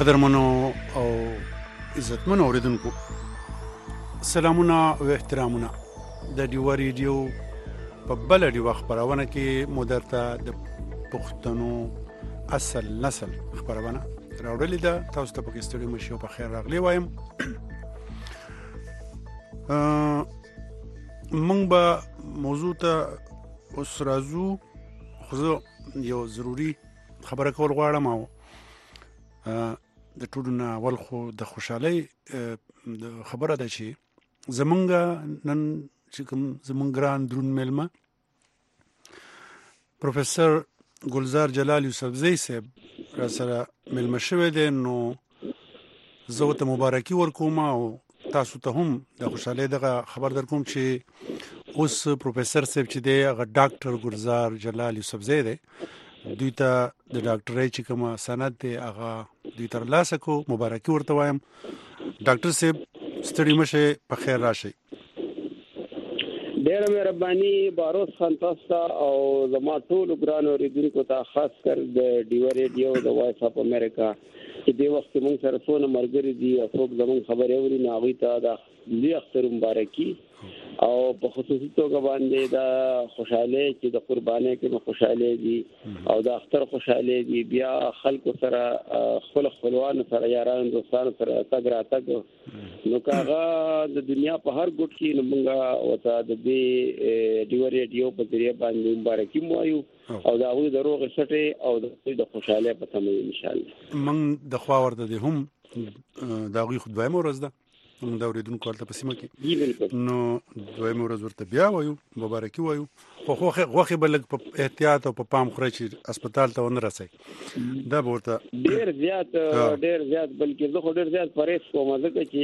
قدرمنو او عزتمنو اوریدونکو سلامونه او احترامونه د ډیو ریډیو په بل ډیو خبرونه کې مدرته د پښتنو اصل نسل خبرونه راوړلې ده. تاسو ته په استودیو مشو په خیر راغلی وایم. مونږ به موضوع ته اوس راځو، خو یو ضروری خبره کول غواړم او د ټولو نه اول خو د خوشحالۍ خبره ده چې زمونږ نن چې کوم زمونږ ګران درون میلمه پروفیسور ګلزار جلال یوسفزی صاحب را سره میلمه شوی دی، نو زه ورته مبارکي ورکوم او تاسو ته هم د خوشحالۍ دغه خبر در کوم چې اوس پروفیسور صاحب چې دی هغه ډاکټر ګلزار جلال یوسفزی دی. دوی ته د ډاکټرۍ چې کومه سند دی هغه دوی ترلاسه کو، مبارکي ورته وایم. ډاکټر صاحب ستړي مشه، په خیر راشئ. ډېره مهرباني باروس خان تاسو ته او زما ټولو ګرانو اوریدونکو ته، خاص کر د ډیو ریډیو د وایس اف امریکا چې دې وخت موږ سره څونه ملګري دي او څوک زموږ خبرې اوري، نو هغوی ته د لوی اختر مبارکي او په خصوصي توګه باندې د خوشحالۍ چې د قربانۍ کې نو خوشحالۍ دي او د اختر خوشحالۍ دي، بیا خلکو سره خپل خپلوانو سره یارانو دوستانو سره تګ راتګ، نو هغه د دنیا په هر ګوټ کې نو موږ ورته د دې ډیو ریډیو په ذریعه باندې مبارکي مو وایو او د هغوی د روغې سټې او د خوشحالۍ په تمه انشاءالله. موږ د خوا ورته دې هم د هغوی خو دویمه ورځ ده موږ د اورېدونکو هلته په سیمه کې، نو دویمه ورځ ورته بیا وایو، مبارکي وایو. خو غوښې به لږ په احتیاط او په پام خورئ چې هسپتال ته ونه رسئ. دا به ورته ډېر زیات بلکې زه خو ډېر زیات پرهیز کوم، ځکه چې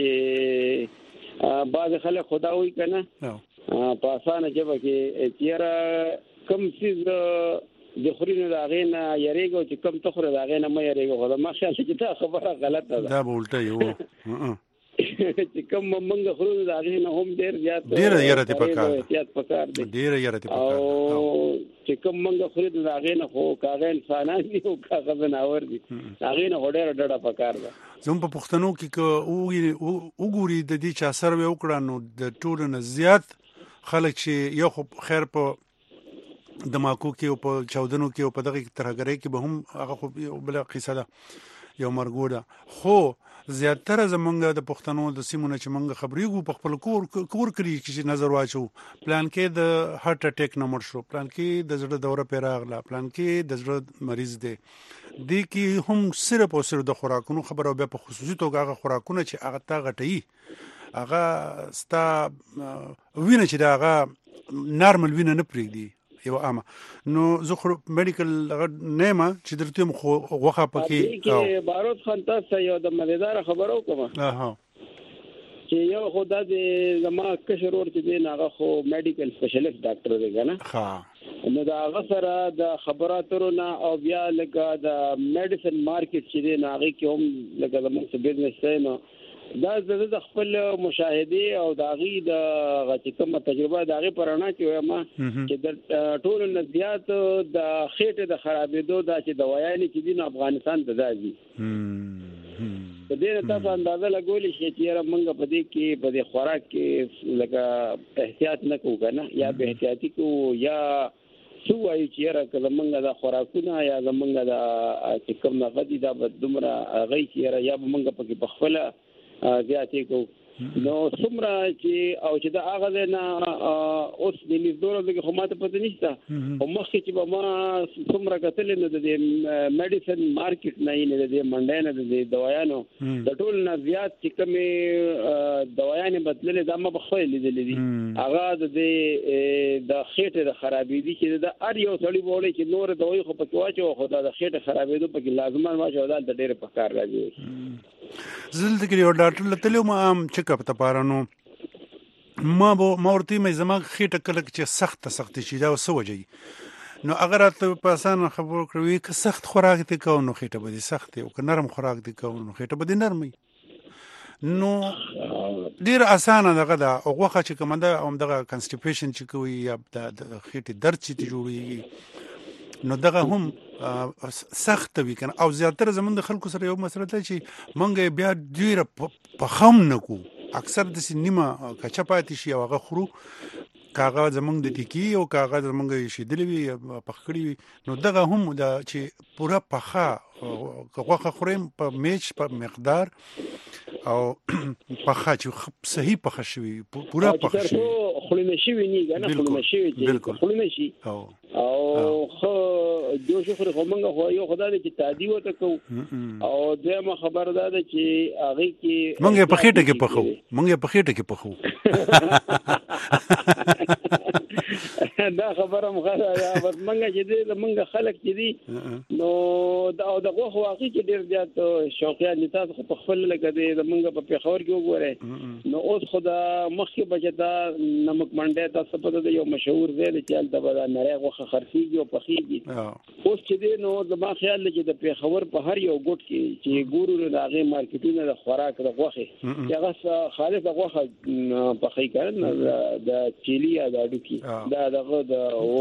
بعضې خلک خو دا وایي که نه په اسانه ژبه کې چېره کم څیز د خوري نو د هغې نه یېرېږه او چې کم ته خورې د هغې نه مه یېرېږه. خو زما خیال چې دا خبره غلطه ده، دا به الټه یې چې کوم موږ خورو د هغې نه هم ډېر زیات ډېره یره دې پکار احتیاط پکار دی، ډېره یره دې پکار او چې کوم موږ خورو د هغې نه خو که هغه انسانان دي او که هغه ځناور دي، هغې نه خو ډېره ډډه پکار ده. زموږ په پښتنو کې که وګوري د دې چا سروې وکړه نو د ټولو نه زیات خلک چې یو خو خیر په دماکو کې او په چاودنو کې او په دغه ترهګرۍ کې به هم هغه خو یو بله قصه ده، یو مرګو ده. خو زیاتره زمونږ د پښتنو د سیمو نه چې مونږ خبرېږو په خپل کور کړي چې نظر واچو، پلان کې د هارت اټیک نه مړ شو، پلان کې د زړه دوره پرې راغله، پلان کې د زړه مریض دی. دې کې هم صرف او صرف د خوراکونو خبره او بیا په خصوصي توګه هغه خوراکونه چې هغه تا غټوي، هغه ستا وینه چې د هغه نارمل وینه نه پرېږدي یو عامه. نو زه خو میډیکل نه یم چې درته یم، خو غوښه پکې باروت خان تاسو یو د مزیداره خبره وکړم چې یو خو دا د زما کشر ور چې دی هغه خو میډیکل سپیشلیست ډاکټر دی که نه، نو د هغه سره د خبراتو نه او بیا لکه د میډیسن مارکیټ چې دی نو هغې کې هم لکه زموږ څه بزنس دی، نو دا زه د خپل مشاهدې او د هغې د چې کومه تجربه د هغې په رڼا کې وایم چې د ټولو نه زیات د خېټې د خرابېدو دا چې دوایانې چې دي نو افغانستان ته دا ځي. په دې نه تاسو اندازه لګولی شئ چې یاره موږ په دې کې په دې خوراک کې لکه احتیاط نه کوو که نه، یا بې احتیاطي کوو، یا څه وایو چې یاره که زمونږ د خوراکونه یا زمونږ د چې کوم هغه دي دا به دومره هغوی چې یاره یا به موږ پکې په خپله زیاتې کوو. نو څومره چې او چې د هغه ځای نه اوس د نږدې ورځو کې خو ما ته پته نشته، خو مخکې چې به ما څومره کتلې نو د دې میډیسن مارکیټ نه یې نه د دې منډۍ نه د دې دوایانو د ټولو نه زیات چې کومې دوایانې بدللې دا ما به خپله لیدلې دي، هغه د دې د خېټې د خرابېدي چې د هر یو سړي به وړی چې نورې دوایي خو پکې واچوه، خو دا د خېټې خرابېدو پکې لازمان واچوه، دا دلته ډېرې پکار راځي. زه دلته کې یو ډاکټر له تللی وم عام چیک اپ دپاره، نو ما ورته ویم زما خېټه کله چې سخته شي دا څه وجه وي، نو هغه راته په اسانه خبرو کړې وي که سخت خوراک دې کوو نو خېټه به دې سخت وي، او که نرم خوراک دې کوو نو خېټه به دې نرم وي. نو ډېر اسانه دغه ده، او غوښه چې کومه ده همدغه کنسټیپیشن چې کوي یا د خېټې درد چې ته جوړېږي نو دغه هم سخت وي کنه. او زیاتره زمونږ د خلکو سره یو مسله ده چې مونږ بیا ډیره په خم نه کو، اکثر د نیمه کچا پاتې شي او هغه خورو، کاغه زمونږ د ټیکی او کاغه زمونږ شیدلې وي پخکړی وي. نو دغه هم د چې پورا پخا غوښه خوریم په میچ په مقدار او پخا چې صحیح پخه شوی پورا پخه شوی خلونه شي ویني کنه، خلونه شي چې خلونه شي او خو دوی خو موږ خو یو خدای چې تادی وته کو. او دغه خبر ده چې هغه کې موږ په خېټه کې پخو، موږ په خېټه کې پخو. دا خبره مخاله یا بس منګه چې دې منګه خلک چې دي نو دا د غوښه واقعي چې ډېر زیات شوقیان دي. تاسو په خپل لګه دې منګه په پیښور کې وګورئ نو اوس خدا مخکې بچدا نمک منډه تاسو په دې یو مشهور ځای دی چې البته نری غوښه خرڅيږي او پخېږي. اوس چې دې نو زما خیال دی چې د پیښور په هر یو ګوټ کې چې ګورو د هغه مارکیټونه د خوراک د غوښه چې هغه خالص غوښه پخې کړي د چيلي یا د اډوکی دا دغه د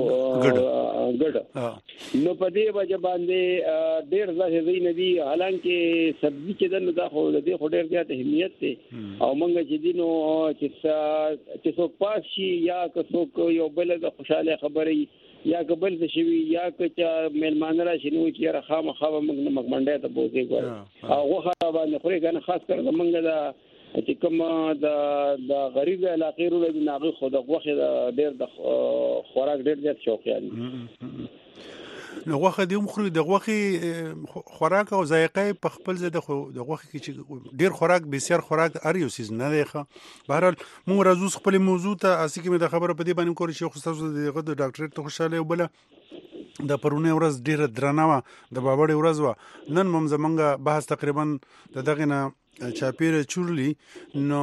ګډ نو په دې وجه باندې ډېر ځای نه دي. حالانکه سبزي چې دنه دا خو د دې خو ډېر زیات اهمیت دی او مونږ چې دینو چې څوک پاس شي یا که څوک یو بل د خوشاله خبرې یا قبل د شوی یا که مېلمانه را شنو چې راخامه خو موږ نه مګمنډه ته بوزي ګور او غوښه باندې خوري کنه، خاص کر موږ دا چې کوم د غریب علاقې ورو د ناغي خو د غوښه ډېر د خوراک ډېر زیات شوقیان دي. نو غوښه دی مخري د غوښه خوراک او ذایقه په خپل ځای د غوښه کې چې ډېر خوراک بسیار خوراک ار یو سیز نه دی. ښه بهرحال موږ راځو خپل موضوع ته اسی کې مې د خبره په دې باندې کوم چې خو تاسو دغه د ډاکټر ته خوشاله وبله د پرونه ورځ ډیره درنه و، د بابړې ورځ و. نن مم زمونږ بحث تقریبا دغه نه چاپیره چورلی نو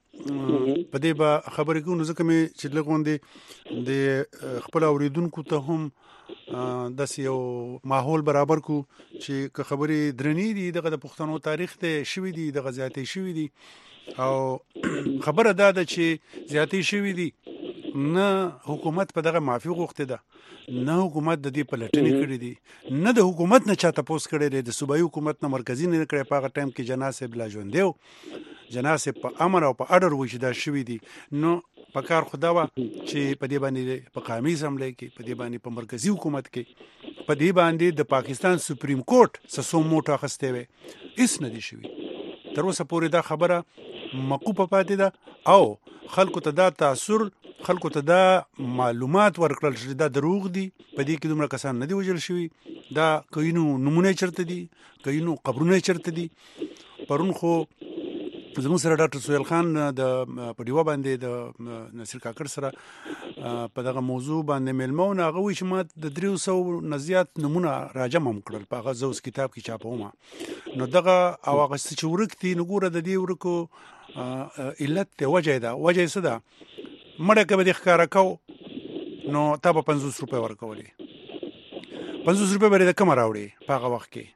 په دې به خبرې کوو. نو ځکه مې چې لغوندې د خپل اوریدونکو ته هم داسې یو ماحول برابر کو چې که خبرې درنې دي دغه د پښتنو تاریخ ته شوي دي، دغه زیاتې شوي دي او خبره دا ده چې زیاتې شوي دي نه حکومت په دغه معافي غوښته ده، نه حکومت د دې پلټنې کړې دي، نه د حکومت نه چاته پوس کړی دی، د صوبایي حکومت نه مرکزی نه کړی. په هغه ټایم کې جناسب لا ژوندې جناسب په امر او په اډر وشي دا شوي دي. نو په کار خدا وا چې په دې باندې په قومي اسمبلی کې، په دې باندې په مرکزی حکومت کې، په دې باندې د پاکستان سپریم کورټ سسو موټه خسته وي هیڅ نه دي شوي. تر اوسه پورې دا خبره موقوفه پاتې ده او خلکو ته دا تاثر، خلکو ته دا معلومات ورکړل چې دا دروغ دي، په دې کې دومره کسان نه دي وژل شوي، دا کینو نمونه چرته دي، کینو قبرونه چرته دي. پرون خو زموږ سره ډاکټر سهیل خان د پډیوا باندې د نصیر کاکړ سره په دغه موضوع باندې ملمون هغه وی چې ما د 300 نه زیات نمونه راجم هم کړل په هغه زوس کتاب کې چاپوم. نو دغه او هغه چې ورکتي نګوره د دې ورکو علت ته وجه ده، وجه څه ده؟ مړه کې به ښکارا کو نو تا به 50 روپے ورکولې، 50 روپے به د کوم راوړي په هغه وخت کې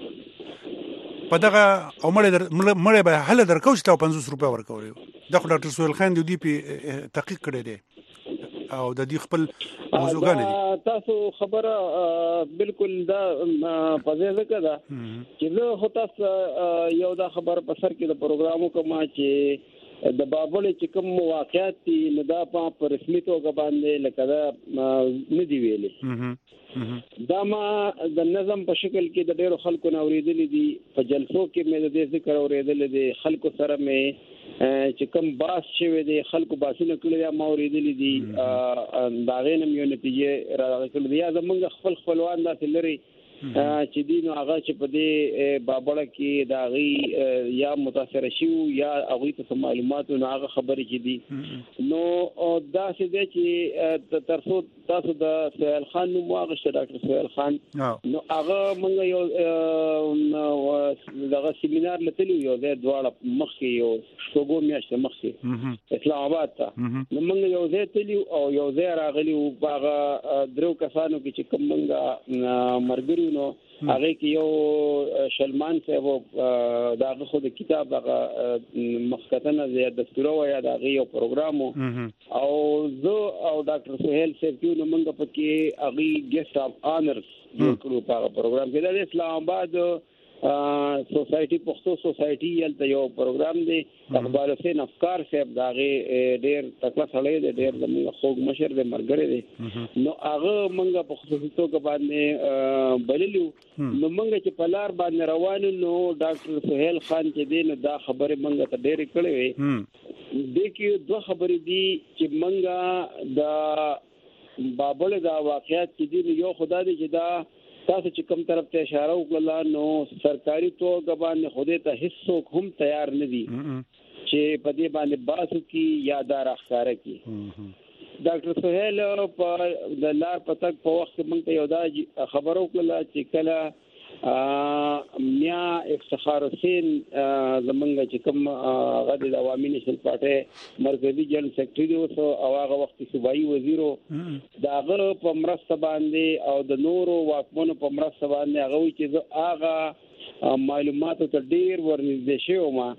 په دغه او مړه به حل درکو چې تا 50 روپے ورکولې. دا خو ډاکټر سهیل خان دی په تحقیق کړی دی او د دې خپل موضوعګان دي. تاسو خبره بالکل دا پزې ځکه دا چې زه خو تاسو یو دا خبر په سر کې د پروګرامو کوم چې د بابل چې کوم واقعیت دي نو دا په رسمي توګه باندې لکه دا نه دی ویلي. دا ما د نظم په شکل کې د ډیرو خلکو نوریدل دي، په جلسو کې مې د دې ذکر اوریدل دي، خلکو سره مې چې کوم باس شوی دی خلکو باسونه کړی ما اوریدل دي، دا غینم یو نتیجه راغلی دی. یا زمونږ خپلوان داسې لري چې دین هغه چې په دې بابړه کې دا غي یا متاثر شي یا هغه ته معلومات او هغه خبرې چې دي نو دا څه دی چې ترڅو تاسو د سهیل خان نو واغشته ډاکټر سهیل خان نو هغه موږ یو دغه سیمینار لته یو د دواړه مخکې یو شوګو میاشته مخکې اسلام آباد ته نو موږ یو ځای تلیو او یو ځای راغلی او هغه درو کسانو کې چې کوم موږ مرګري نو هغه کې یو شلمان صاحب داغه خو د کتاب دغه مخکتنه د دستورو یا دغه یو پروګرام او زه او ډاکټر سہیل صاحب نو موږ په کې هغه ګیسټ اف آنرز کړو په پروګرام کې د اسلام آباد سوسایټي پښتو سوسایټي یلته یو پروګرام دی اقبال حسین افکار صاحب داغه ډېر تکړه سړی دی ډېر زموږ خوږ مشر دی مرګره دی نو هغه مونږه په خصوصي توګه باندې بللو نو مونږ چې په لار باندې روان نو ډاکټر سہیل خان چې دی نو دا خبره مونږ ته ډېر کړې وي د کې دوه خبرې دي چې مونږه دا بابل دا واقعیت چې دی یو خدای دی چې دا تاسو چې کوم طرف ته اشاره وکړه نو سرکاري توګه باندې خوده ته هیڅ هم تیار نه دي چې په دې باندې باسو کې یادار اخاره کې ډاکټر سہیل په د لار پتک په وخت مونږ ته یو دا خبرو کړه چې کله میا افتخار حسین زمونږ چې کوم غد د عوامي نشل پارټي مرکزی جنرال سیکریټری اوسو او هغه وخت صوبایي وزیرو داغه په مرسته باندې او د نورو واکمنو په مرسته باندې هغه چې هغه معلوماتو ته ډیر ورنږدې شو ما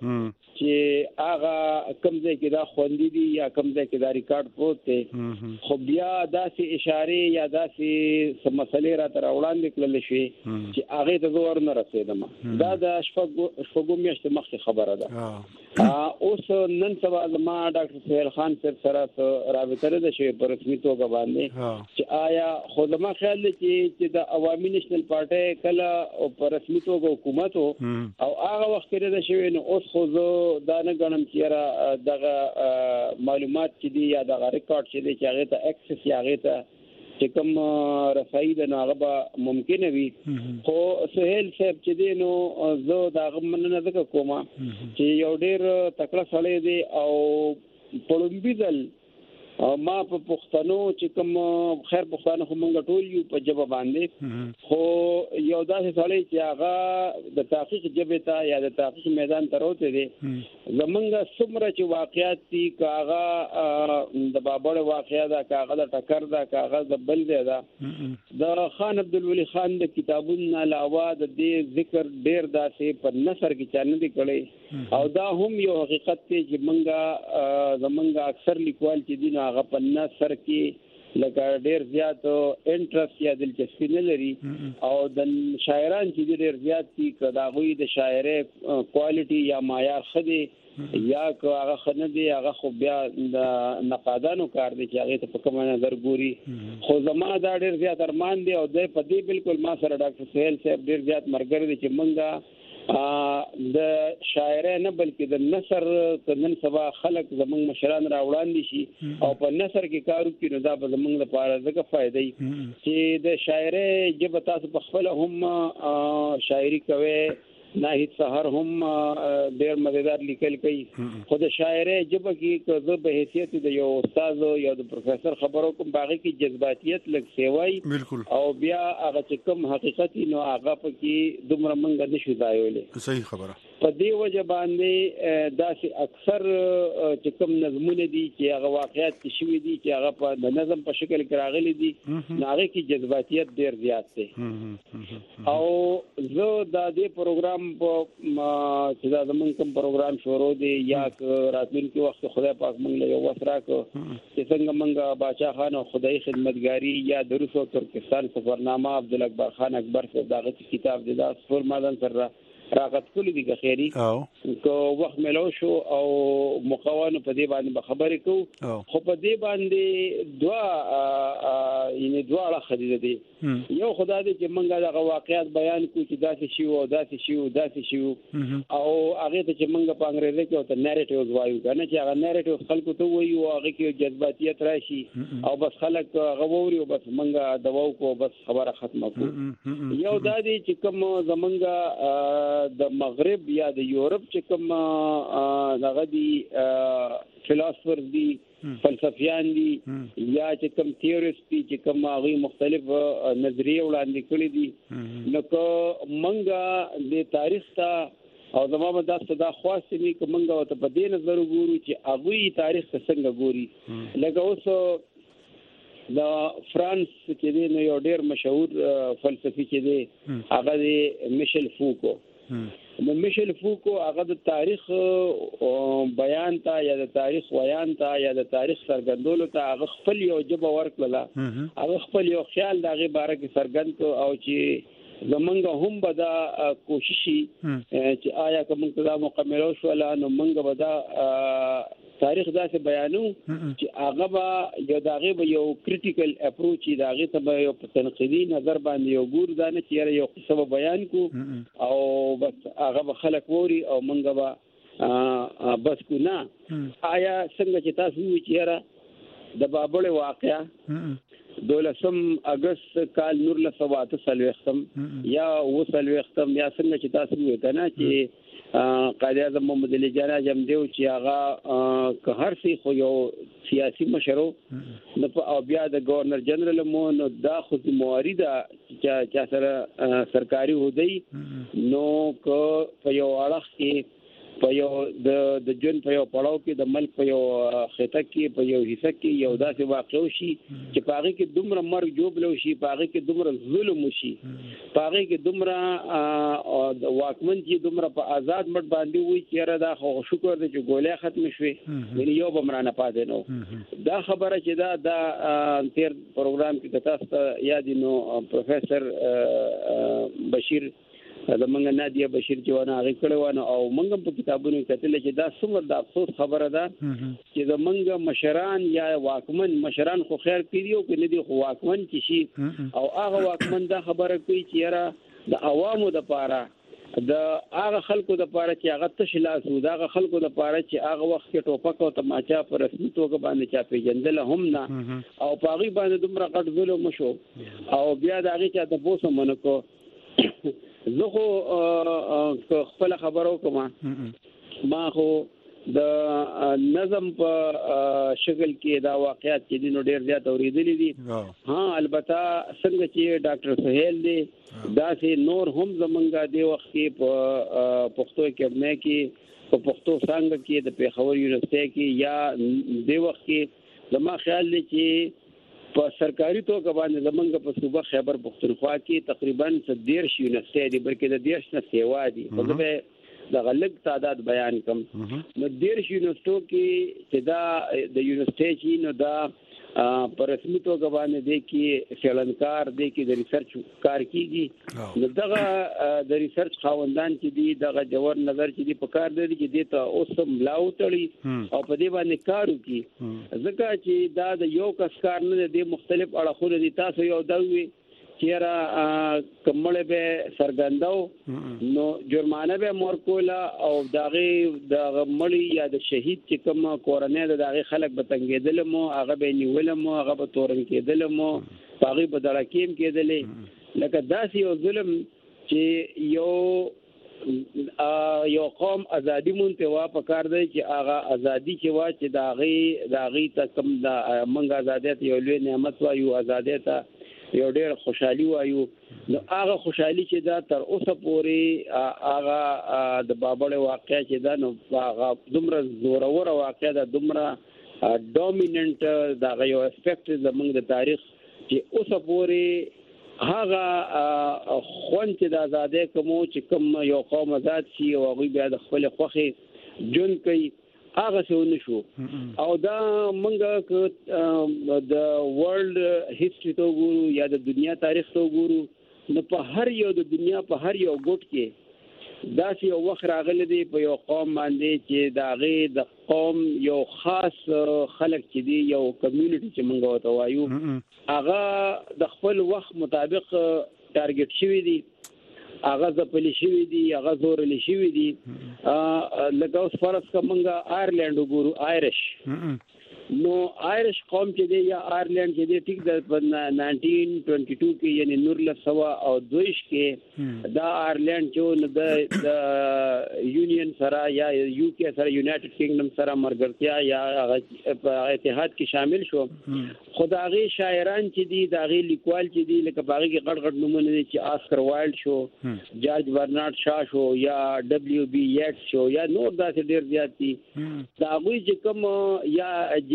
چې هغه کوم ځای کې دا خوندې دي یا کوم ځای کې دا ریکارډ پروت دی خو بیا داسې اشاره یا داسې مسلې را تر وړاندې کړل شي چې هغه ته زور نه رسیدم دا د شپږو میاشتې مخکې خبره ده اوس نن سبا ما ډاکټر سہیل خان سره رابطه ده شي په رسمي توګه باندې چې آیا خو زما خیال دی چې د عوامي نېشنل پارټي کله په رسمي توګه حکومت او هغه وخت کې ده شي نو اوس خو دا نه غنم چې دغه معلومات چې دی یا دغه ریکارډ چې دی چې هغه ته اکسس یا هغه ته چې کوم رسایي د ناغه ممکن وي خو سہیل صاحب چې دی نو زه دغه مننه زکه کومه چې یو ډیر تکړه سړی دی او پړمبي دل ما په پښتنو چې کوم خیر پښتانه هم موږ ټول یو په جبه باندې خو یو داسې سړی چې هغه د تحقیق جبه ته یا د تحقیق میدان ته راوته دي زمونږ څومره چې واقعیت دي کاغه د بابړ واقعیا دا کاغه د ټکر دا کاغه د بل دی دا د خان عبدالولی خان د کتابونو علاوه د دې ذکر ډیر داسې په نثر کې چانه دي کړي او دا هم یو حقیقت دی چې زمونږ اکثر لیکوال چې دي هغه په نثر کې لکه ډیر زیات انټرست یا دلچسپي نه لري او د شاعران چې ډیر زیات دي کدا غوي د شاعري کوالټي یا معیار خدي یا هغه خنه دي هغه خو بیا د نقادانو کار دي چې هغه ته په کومه نظر ګوري خو زما دا ډیر زیات ارمان دي او د په دې بالکل ما سره ډاکټر سہیل صاحب ډیر زیات مرګر دي چې مونږه د شاعر نه بلکې د نثر نن سبا خلک زمونږ مشران را وړاندې شي او په نثر کې کارو کې نو دا به زمونږ لپاره ځکه فائدې چې د شاعر جبه تاسو په خپل هم شاعري کوي نه هیڅ سحر هم ډیر مزیدار لیکل کوي خو د شاعر جبه کې که به حیثیت د یو استاد یا د پروفیسور خبرو کوم باغی کې جذباتیت لګ سیوای او بیا هغه چې کوم حقیقت نو هغه په کې دومره منګ نشو ځایولې صحیح خبره په دې وجه باندې داسې اکثر چې کوم نظمونه دي چې هغه واقعیت کې شوي دي چې هغه په د نظم په شکل کې راغلي دي هغه کې جذباتیت ډیر زیات دی او زه د دې پروګرام په چې دا زمونږ کوم پروګرام شروع دی یا راتلونکي وخت خدای پاک موږ له یو وسره کو چې څنګه موږ باچا خان او خدای خدمتګاری یا د روس او ترکستان سفرنامه عبدالاکبر خان اکبر صاحب دغه کتاب دی دا سفر مادن سره راغت کلی دي خیری کو وخت ملو شو او مقاوانو په دې باندې به خبرې کو خو په دې باندې دوا خدیده دي یو خدای دې چې منګه د واقعیت بیان کو چې داسې شی او داسې شی او هغه ته چې منګه په انګریزي کې او ته نریټیوز وایو کنه چې هغه نریټیو خلکو ته وایو هغه کې جذباتیت راشي او بس خلک غووري او بس منګه دواو کو بس خبره ختمه کو یو د دې چې کوم زمنګه د مغرب یا د یورپ چې کوم دغه دي فلسفر دي فلسفیان دي یا چې کوم تیوریست دي چې کوم هغه مختلف نظریه وړاندې کړي دي نو که منګه د تاریخ ته او زموږ د خاصه می کومنګه ته په دې نظر ګورو چې هغه تاریخ څنګه ګوري لکه اوس دا فرانس چې دی نو یو ډیر مشهور فلسفي چې دی هغه دی میشل فوکو. نو میشل فوکو هغه د تاریخ بیان ته یا د تاریخ ویان ته یا د تاریخ څرګندولو ته هغه خپل یو جبه ورکړله، هغه خپل یو خیال د هغې باره کې څرګند کړ او چې زمونږ هم به دا کوششي چې آیا که موږ ته دا مکملو شوله نو موږ به دا تاریخ داسې بیانو چې هغه به یو د هغې به یو کریټیکل اپروچ د هغې ته به یو په تنقیدي نظر باندې یو ګورو، دا نه چې یاره یو قصه به بیان کړو او بس هغه به خلک ووري او موږ به بس کو نه. آیا څنګه چې تاسو ووایئ چې یاره د بابړې واقعه 12 اگست کال 1948 یا 1948 یا څنګه چې تاسو وایئ کنه چې قائد اعظم محمد علي جان اعظم دیو چې هغه که هر څه خو یو سیاسي مشرو او بیا د گورنر جنرال مو نو دا خو ذمہواری ده چې سره سرکاري هودي نو که په یو اړخ کې په یو د جون په یو پړاو کې د ملک په یو خطه کې په یو حصہ کې یو داسې واقع شي چې په هغه کې دومره مرګ جوړ شي، په هغه کې دومره ظلم وشي، په هغه کې دومره واکمن چې دومره په آزاد مټ باندې وي چې را دا خو شکر دې چې ګولې ختم شوي یعنی یو بمرانه پاتې نو. دا خبره چې دا تیر پروګرام کې تاسو یاد نو پروفیسور بشیر د منګ نادیه بشیر جوانه هغه کړو او منګ په کتابونو کتل چې دا څومره د افسوس خبره ده چې د منګ مشران یا واکمن مشران خو خیر کړیو کې نه دي خو واکمن چې شي او هغه واکمن دا خبره کوي چې یاره د عوامو د پاره د هغه خلکو د پاره چې هغه تشلاسو د هغه خلکو د پاره چې هغه وخت کې ټوپک او تماچا پر رسمي توګه باندې چا پیژندل هم نه او پاغي باندې دومره غټ ظلم مشو او بیا د هغه چا د بوسو منکو زه خو خپل خبرو کوم ما خو د نظم په شکل کې دا واقعیت چې دینو ډیر زیات اوریدلې دي. البته څنګه چې ډاکټر سہیل دی دا سي نور هم زمونږه دی وخت کې په پښتو اکیډمي کې په پښتو څنګه کې د پیښور یونیورسيټي کې یا دی وخت کې زما خیال دی چې په سرکاري توګه باندې زمونږ په صوبه خیبر پختونخوا کې تقریبا 13 یونیورسيټي دي بلکې د 10 نه سیوا دي خو د غلط تعداد بیان کم نو 13 یونیورسيټو کې چې دا د یونیورسيټي نو دا پر رسمي توګه باندې دی کې څېړنکار دی کې د ریسرچ کار کیږي نو دغه د ریسرچ خاوندان چې دی دغه جوړ نظر چې دی په کار دی چې د اوسم لاو تړي او په دې باندې کار وکړي ځکه چې دا د یو کس کار نه دی مختلف اړخونه دي. تاسو یو دوی چیرې کمړې به سرګنداو نو جرمانه به مورکولا او داغه د مړی یا د شهید چې کوم کورنۍ د داغه خلک به تنګیدل مو هغه به نیول مو هغه به تورن کېدل مو هغه به دړکیم کېدل لکه داسې یو ظلم چې یو قوم ازادي مونته وا پکار دی چې هغه ازادي چې وا چې داغه ته کوم د منګ آزادیت یو لوی نعمت وا یو آزادیت یو ډېر خوشحالي وایو نو هغه خوشحالي چې دا تر اوسه پورې هغه د بابړې واقعیا چې دا نو هغه دومره زورور واقعیا دا دومره ډومیننت دا یو اسپیکټ زموږ د تاریخ چې اوسه پورې هغه خون چې د آزادۍ کوم چې کوم یو قوم آزاد شي او هغه بیا د خپل خوخي جون کوي هغه څه نشو او دا منګه د ورلد هیستوري ته ګورو یا د دنیا تاریخ ته ګورو نو په هر یو د دنیا په هر یو ګوټ کې دا چې یو وخت راغلی دی په یو قوم باندې چې دا غي د قوم یو خاص خلک چې دی یو کمیونټي چې منګه وته وایو هغه د خپل وخت مطابق ټارګټ شوی دی هغه ځپلی شوی دی هغه زورلی شوی دی لکه اوس فرض کومنګه آیرلند وګورو آیرش نو آیرش قوم چې دی یا آیرلند چې دی ټیک د 1922 کې یعنی 1922 کې دا آیرلند چې د یونین سره یا یو کې سره یونایټډ کینګډم سره مرګرتیا یا اتحاد کې شامل شو خدایي شاعران چې دی داغي لیکوال چې دی لکه باغی کې غړ غړ نمونه دي چې آسکر وایلډ شو جارج برنارد شا شو یا دبليو بي یټس شو یا نور داسې ډیر زیات دي دا غوي چې کوم یا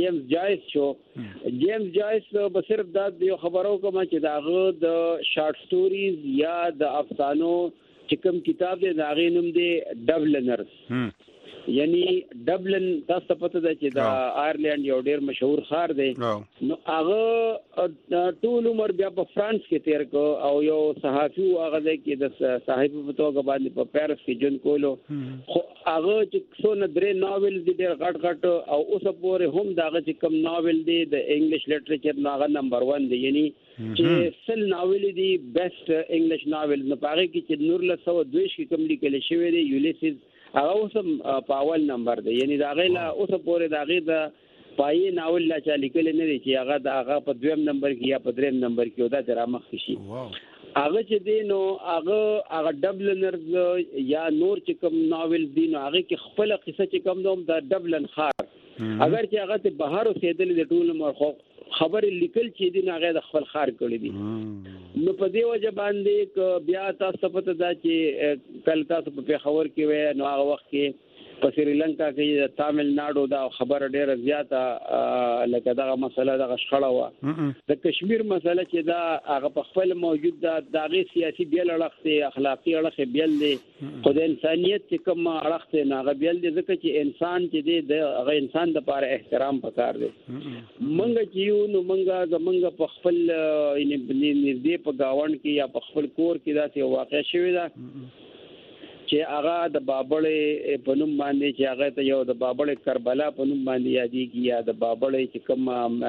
جیمز جایس شو. جیمز جایس به صرف دا یو خبرو کوم چې داغه د شارټ سټوریز یا د افسانو چې کوم کتاب دی داغه نوم دی ډبلنرز. یعنی ډبلن تاسو پته ده چې د آیرلند یو ډیر مشهور ښار دی. نو هغه ټول عمر بیا په فرانس کې تیر کو او یو صحافي هغه دی کې د صاحب په توګه باندې په پیرس کې جون کولو. خو هغه چې څونه درې ناول دي ډیر غټ او اوس پورې هم داغه چې کوم ناول دی د انګلیش لټریچر ناغه نمبر 1 دی. یعنی چې سل ناول دي بیسټ انګلیش ناول نه پاره کې چې 1902 کې کوم لیکل شوی دی یولیسز هغه اوس په اول نمبر دی. یعنی دا غیلا اوس پورې دا غي د پای ناول لا چا لیکل نه دی چې هغه په دویم نمبر کې یا په دریم نمبر کې ودا تر مخ شي. هغه چې دی نو هغه ډبلنرز یا نور چې کوم ناول دی نو هغه کې خپل قصه چې کوم دوم د ډبلن خار اگر چې هغه ته بهر اوسېدل د ټول مرخو خبر لیکل چې دی هغه د خپل خار کړی دی. نو په دې وجه باندې بیا تاسو پته دا چې کله تاسو په پیښور کې وای نو هغه وخت کې په سریلانکا کې تامل ناډو دا خبر ډیره زیاته لکه دا مسله د غشخړه و. د کشمیر مسله چې دا هغه په خپل موجود دا دغه سیاسي بیل اړخته اخلاقی اړخه بیل دی خو د انسانيت چې کوم اړخته ناغه بیل دی ځکه چې انسان چې دی د هغه انسان د لپاره احترام پکار دی. منګه چې یو نو منګه زمنګ په خپل نږدې په گاوند کې یا په خپل کور کې دا څه واقع شوی دا چې هغه د بابړې په نوم باندې چې هغه ته یو د بابړې کربلا په نوم باندې یادېږي یا د بابړې چې کوم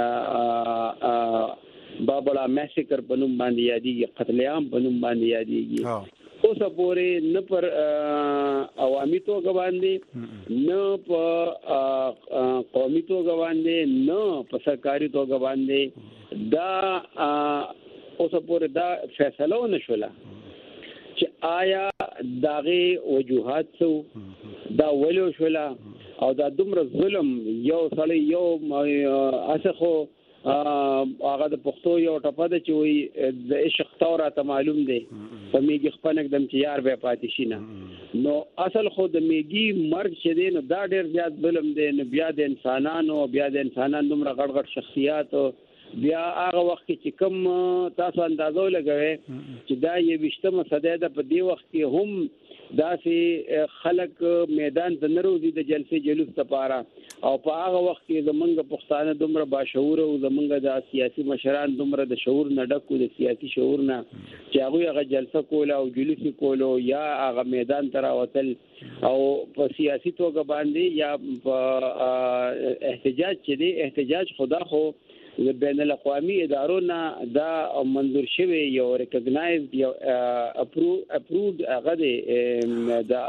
بابړه میسیکر په نوم باندې یادېږي قتل عام په نوم باندې یادېږي. اوس پورې نه پر عوامي توګه باندې نه په قومي توګه باندې نه په سرکاري توګه باندې دا اوس پورې دا فیصله ونشوله چې آیا داغه وجوهات څو دا ولو شولا او دا دومره ظلم یو سړی یو اسخو هغه د پښتو یو ټپه ده چې وي د عشق توره ته معلوم دی په میږي خپنک دم چې یار به پاتې شي نه. نو اصل خو د میږي مرګ چې دی نو دا ډیر زیات ظلم دی. نو بیا د انسانانو دومره غړ شخصیات بیا هغه وخت چې کوم تاسو اندازو لګوي چې دا یې وشتمه صدې ده په دې وخت کې هم داسې خلک میدان ته نروزي د جلسې جلوس لپاره او په هغه وخت کې زمونږ پښتانه دومره باشعور او زمونږ د سیاسي مشران دومره د شعور نه ډکو د سیاسي شعور نه چې هغه جلسه کوله او جلوس کولو یا هغه میدان ته راوتل او په سیاسي توګه باندې یا په احتجاج چې دی احتجاج خدا خو بین الاقوامی ادارو نه دا منظور شوی یو ریکګنایزد یو اپروود هغه دی دا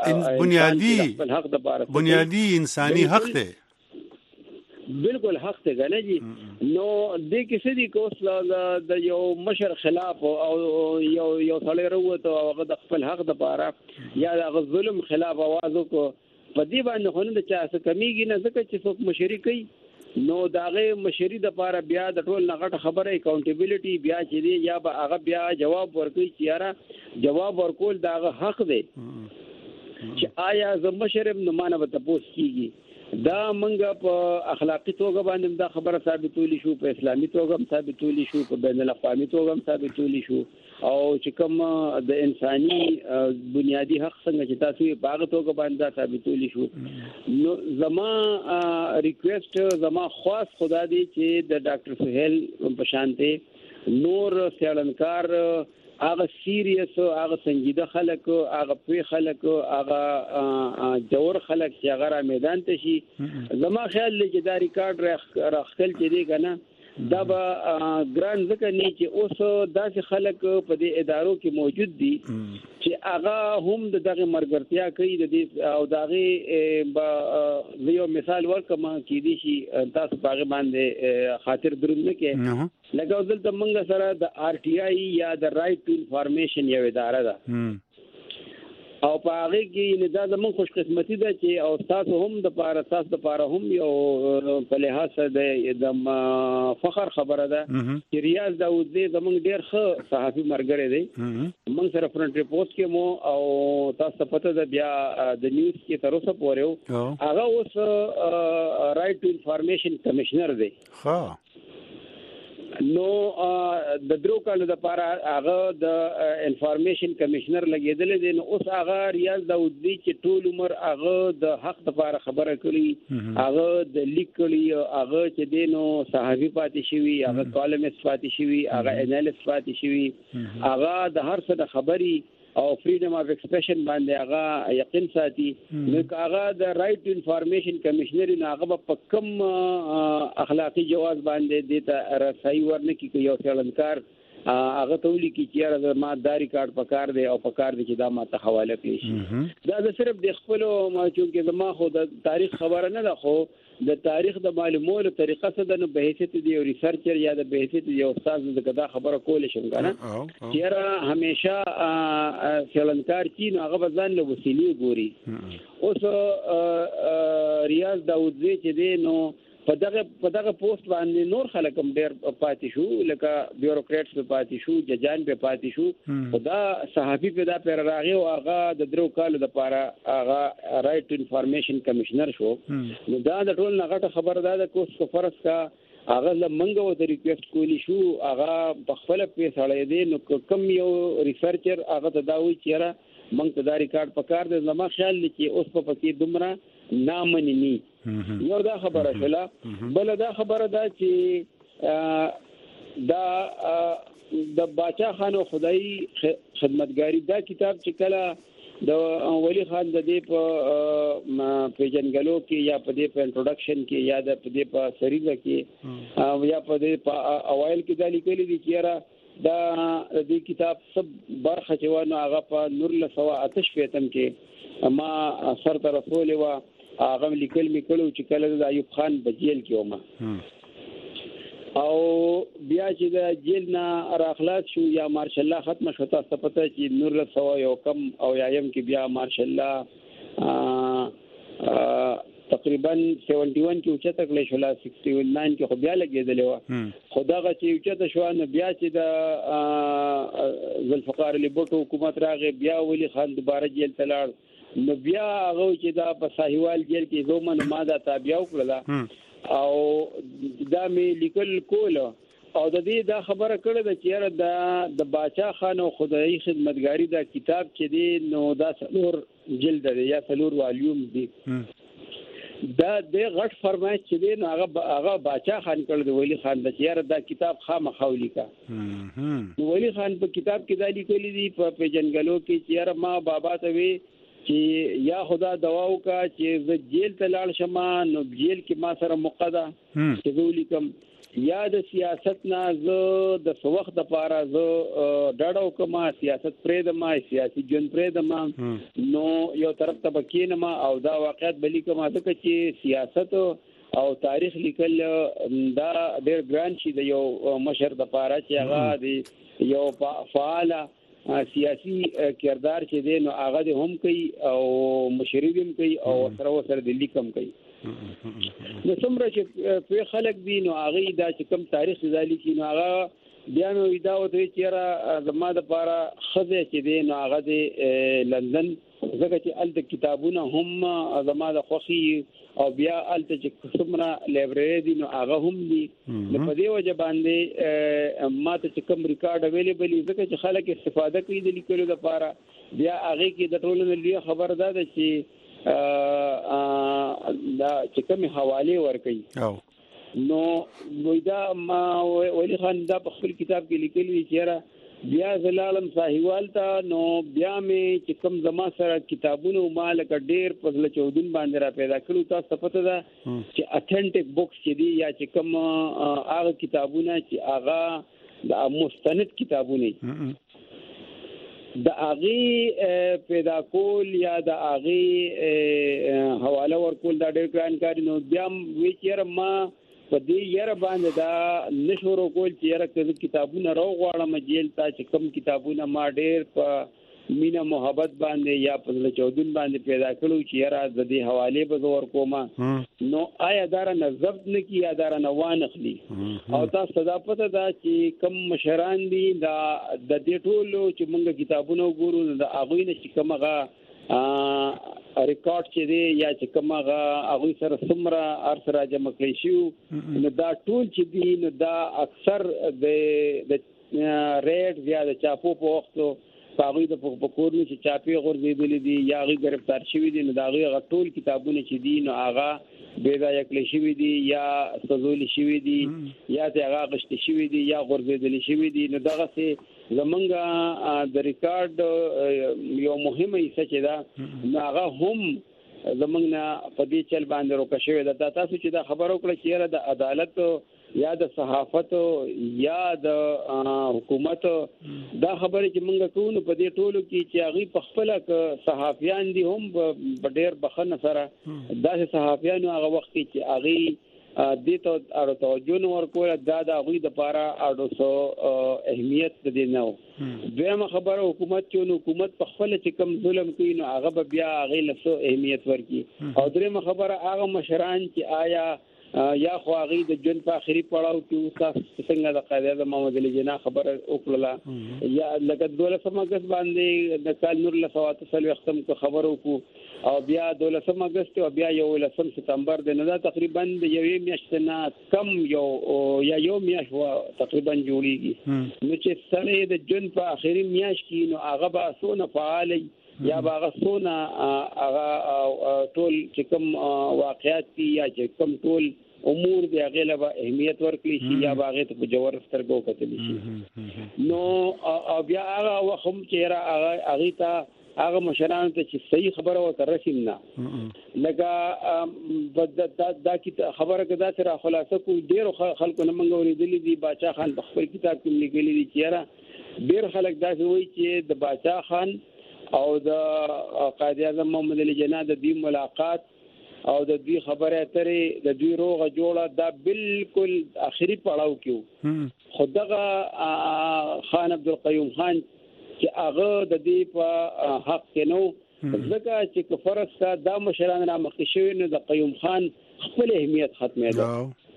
بنیادی انساني حق دی. بالکل حق ته غنه جی. نو د کیسې دی کوس د یو مشر خلاف او یو سړی وروته هغه د خپل حق د پاره یا د ظلم خلاف आवाज وکړ په دې باندې خو نه د چا څه کمیږي نه ځکه چې څوک مشري کوي نو داغه مشري د پاره بیا د ټول نغټ خبره اکاونټیبিলিټي بیا چې دی یا به هغه بیا جواب ورکوي چې یاره جواب ورکول داغه حق دی چې آیا زه مشرم نو مانه به تاسو کیږي. دا منګه په اخلاقی توګه باندې دا خبره ثابتولی شو په اسلامي توګه هم ثابتولی شو په بین الاقوامي توګه هم ثابتولی شو او چې کوم د انساني بنیادی حق څنګه چې تاسو په هغه توګه باندې ثابتولی شو. نو زما ریکوست زما خاص خدا دی چې د ډاکټر سہیل په شانته نور سیالنکار هغه سیریس هغه سنجیده خلک هغه پوی خلک هغه جوړ خلک چې هغه میدان ته شي. زما خیال دی چې دا ریکارډ راخل چې دی کنه دا به ګران ځکه نه چې اوس داسې خلک په دې ادارو کې موجود دي چې هغه هم دغه مرګرتیا کوي د دې او دغه یو مثال ورکم کې دي شي تاسو هغه باندې خاطر درود نه کې لکه دلته موږ سره د آر ټي آی یا د رائټ ټو انفارمیشن یو اداره ده او په هغه کې نه دا زمون خوش قسمتي ده چې او تاسو هم د پاره تاسو د پاره هم یو په لحاظ د فخر خبره ده چې ریاض داوودزی زمون ډیر ښه صحافي مرګره دی موږ سره فرنٹ ریپورت کې مو او تاسو پته ده بیا د نیوز کې تر اوسه پورې هغه اوس رائټ ټو انفارمیشن کمشنر دی ها نو د درو کالو د پاره هغه د انفارمیشن کمشنر لګیدل دي نو اوس هغه ریاض داوودزی چې ټول عمر هغه د حق لپاره خبره کړي هغه د لیک کړي هغه چې دینو صحافي پاتې شوی هغه کالمست پاتې شوی هغه انالیست پاتې شوی هغه د هر څه خبري او فریډم اف ایکسپریشن باندې هغه یقین ساتي نو هغه د رائټ ټو انفارمیشن کمشنر نه هغه په کم اخلاقی جواز باندې دیتا رسای ورنکي یو څلنکار هغه تولی کی چې ما داری کارت پکار دی او پکار دی چې دا ما ته حواله کړي دا صرف د خپل ما چې ما خو د تاریخ خبره نه ده خو د تاریخ د معلومولو طریقه څه د بهیثیت دی او ریسرچر یا د بهیثیت دی او استاد د کدا خبره کول شم کنه چیرې همیشه څلنکار چې هغه بزن له وسیلې ګوري اوس ریاض داوودزی چې دی نو په دغه پوسټ باندې نور خلک هم ډېر پاتې شو لکه بیوروکریټس په پاتې شو ججان په پاتې شو خدا صحافي په دا پر راغی او هغه د درو کال د پاره هغه رائټ ټو انفارمیشن کمشنر شو نو دا د ټول نغټه خبر ده کوس کو فرض کا هغه لمنګ او د ریکوست کولی شو هغه په خپل پیسې دی نو کم یو ریسرچر هغه ته دا وی چیرې مونږ ته دا ریکارډ پکار دی زما خیال دی چې اوس په پکې دومره نامنني یو دا خبره شوله بل دا خبره ده چې دا د باچا خان او خدای خدمتګاری دا کتاب چې کله د ولی خان د دې په پیجنګلو کې یا په دې په انټروډکشن کې یا د په دې په سریزه کې یا په دې په اوایل کې د لیکلي دي چې دا دې کتاب سب برخه چوانو هغه په نور له سوا آتش پیتم کې ما سر تر رسول و هغه لیکل میکلو چې کله د ایوب خان بجیل کې ومه او بیا چې د جیل نه راخلاص شو یا مارشل الله ختم شو تاسو پته چې نور له سوا یو کم او یایم کې بیا مارشل الله تقریبا 71 کې اوچته کړل شو لا 69 کې خو بیا لګیدل و خداغه چې اوچته شو نو بیا چې د ذوالفقار علی بوټو حکومت راغی بیا ولی خان دوباره جیل تلاړ نو بیا هغه چې دا په ساحوال جیل کې زومن ما دا تابع وکړه او دا می لیکل کول او د دې دا خبره کړه د چیرې د باچا خان او خدای خدمتګاری دا کتاب چې دی نو دا څلور جلد دی یا څلور والیوم دی دا د غټ فرمایش چې دی نو هغه باچا خان کړل د ولی خان د چیرې دا کتاب خامخاولی کا نو ولی خان په کتاب کې دا لیکلي دی په پیجنګلو کې چیرې ما بابا ته وی چې یا خدا دواو کا چې ز جیل ته لاړ شمه نو جیل کې ما سره مقدا چې ولیکم یا د سیاست نه زه د وخت لپاره زه ډاډو کوم سیاست پرې د ما سیاسي جون پرې د ما نو یو طرف ته بکینم او دا واقعیت بلی کوم ځکه چې سیاست او تاریخ لیکل دا ډېر ګران شي د یو مشر د لپاره چې هغه دی یو فعال سیاسي کردار چې دی نو هغه هم کوي او مشریم کوي او سره د لیکم کوي نو څومره چې په خلک دي نو هغه دا چې کم تاریخ ځالي کې نو هغه بیا نو دا وته چې زما د لپاره خزه چې دی نو هغه د لندن ځکه چې ال د کتابونه هم زما د خوخي او بیا ال چې څومره لایبرری دي نو هغه هم دي په دې وجه باندې ماته چې کم ریکارډ اویلیبل ځکه چې خلک استفاده کوي د لیکلو لپاره بیا هغه کې د ټولنې لوی خبر ده چې دا چې کومه حواله ورکړي نو وېدا ما ولی خان دا په خپل کتاب کې لیکلی چې بیا زلالم ساحوال ته نو بیا مې چې کوم زما سره کتابونه مال کډیر په 14 باندې را پیدا کړو تاسو پته ده چې اتھنټیک بوکس چې دی یا چې کوم هغه کتابونه چې هغه د مستند کتابونه د اغي پیدا کول یا د اغي حواله ورکول دا ډېر ګران کار نو بیا وی چیرې ما په دې یاره باندې دا نشورو کول چې یاره کله کتابونه راو غواړم جیل ته چې کم کتابونه ما ډېر په مینا محبت باندې یا په چودن باندې پیدا کړو چې یاره د دې حواله به زور کومه نو آیا دار نه ضبط نه کی یا دار نه وانخلی او تاسو صدا پته دا چې کم مشران دي دا د دې ټولو چې موږ کتابونه وګورو د اغوی نه چې کومه ریکارډ چې دی یا چې کومه اغوی سره سمره ارسره جمع کړی شو نو دا ټول چې دی نو دا اکثر د ریټ یا د چاپو په وختو هغه د پکورنو چې چاپی غورځېدلې دي یا هغه گرفتار شوی دي نو دا هغه ټول کتابونه چې دي نو هغه بيځای کړی شوی دي یا سزول شوی دي یا ته هغه غشت شوی دي یا غورځېدلې شوی دي نو دغه څه زمونږ د ریکارډ یو مهمه حصہ چې دا هغه هم زمونږ نه په دې چل باندې روکه شوی دا تاسو چې دا خبرو کړی چې د عدالت یا د صحافت یا د حکومت دا خبره چې موږ کوو په دې ټولو کې چې هغه په خپل صحافیان دي هم په ډېر بخنه سره داسې صحافیانو هغه وخت چې هغه دې ته اړه توجه نور ورکول دا د هغه د لپاره اړو اهمیت دې نه و دویمه خبره حکومت چې حکومت په خپل چې کم ظلم کوي نو هغه بیا هغه له اهمیت ورکي او دریمه خبره هغه مشران چې آیا یا خو هغه د جن په اخري پړاو کې تاسو څنګه د قاعده د محمد علي جنا خبره وکړه یا لکه 12 اگست باندې د کال نور له فوات سل ختم کو خبرو کو او بیا 12 اگست او بیا 11 سپتمبر د نه تقریبا د یوې میاشتې نه کم یو میاشت تقریبا جوړیږي نو چې سره د جن په اخري میاشت کې نو هغه به سونه فعال یا باغ سونه هغه ټول چې کوم واقعیت دي یا چې کوم ټول امور دی هغه له اهمیت ورکړي شي یا باغ ته په جوړ سترګو کتلی شي نو بیا هغه وخت چې هغه ته هغه مشران ته چې صحیح خبره وترسیم نه لکه دا کی خبره کدا سره خلاصه کو ډیر خلکو نه منګ ورېدلې دي باچا خان په خپل کتاب کې لیکلي دي چې ډیر خلک دا وایي چې د باچا خان او د قائد اعظم محمد علي جناح د دې ملاقات او د دې خبره اترې د دې روغه جوړه دا بالکل اخري پړاو کې خدغه خان عبد القیوم خان چې هغه د دې په حق کې نو ځکه چې کفرس دا مشران را مخکې شوی نو د قیوم خان خپل اهمیت ختمه ده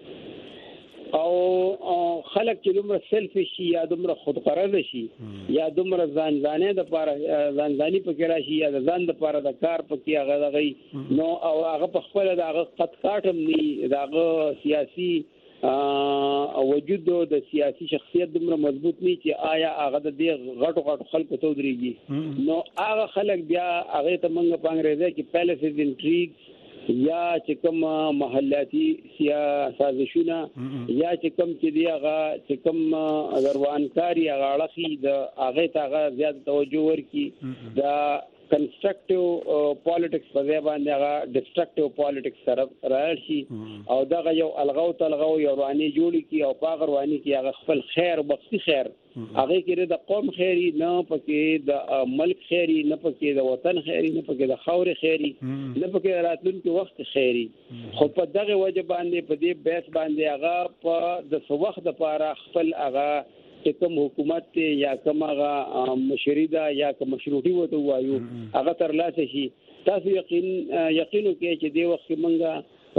او خلک چې دومره سلفش شي یا دومره خودغرض شي یا دومره ځانځانه د پاره ځانځاني پکې راشي یا ځان د پاره د کار پکې هغه دغی نو او هغه په خپل دغه قد کاټم ني دغه سیاسي وجود د سیاسي شخصیت دومره مضبوط ني چې آیا هغه د دې غټو خلکو ته ودرېږي نو هغه خلک بیا هغه ته موږ په انګریزي کې پیلسز انټریګ یا چې کوم محلاتي سازشونه یا چې کوم چې دی هغه چې کوم دروانکاری هغه اړخي د هغه ته زیات توجه ورکړي دا کنستراکټیو پالیټکس په ځای باندې هغه ډسټرکټیو پالیټکس سره راشي او دا یو الغو یو رواني جوړي کی او په رواني کې هغه خپل خیر بخشي خیر هغه کې د قوم خیری نه پکې د ملک خیری نه پکې د وطن خیری نه پکې د خاور خیری نه پکې راتلونکي وخت خیری خو په دغه وجه باندې په دې بیس باندې هغه په د وخت لپاره خپل هغه کوم حکومت یا کوم هغه مشریده یا کوم مشروطي وته وایو هغه تر لاسه شي تاسو یقین کې چې دی وخت منګه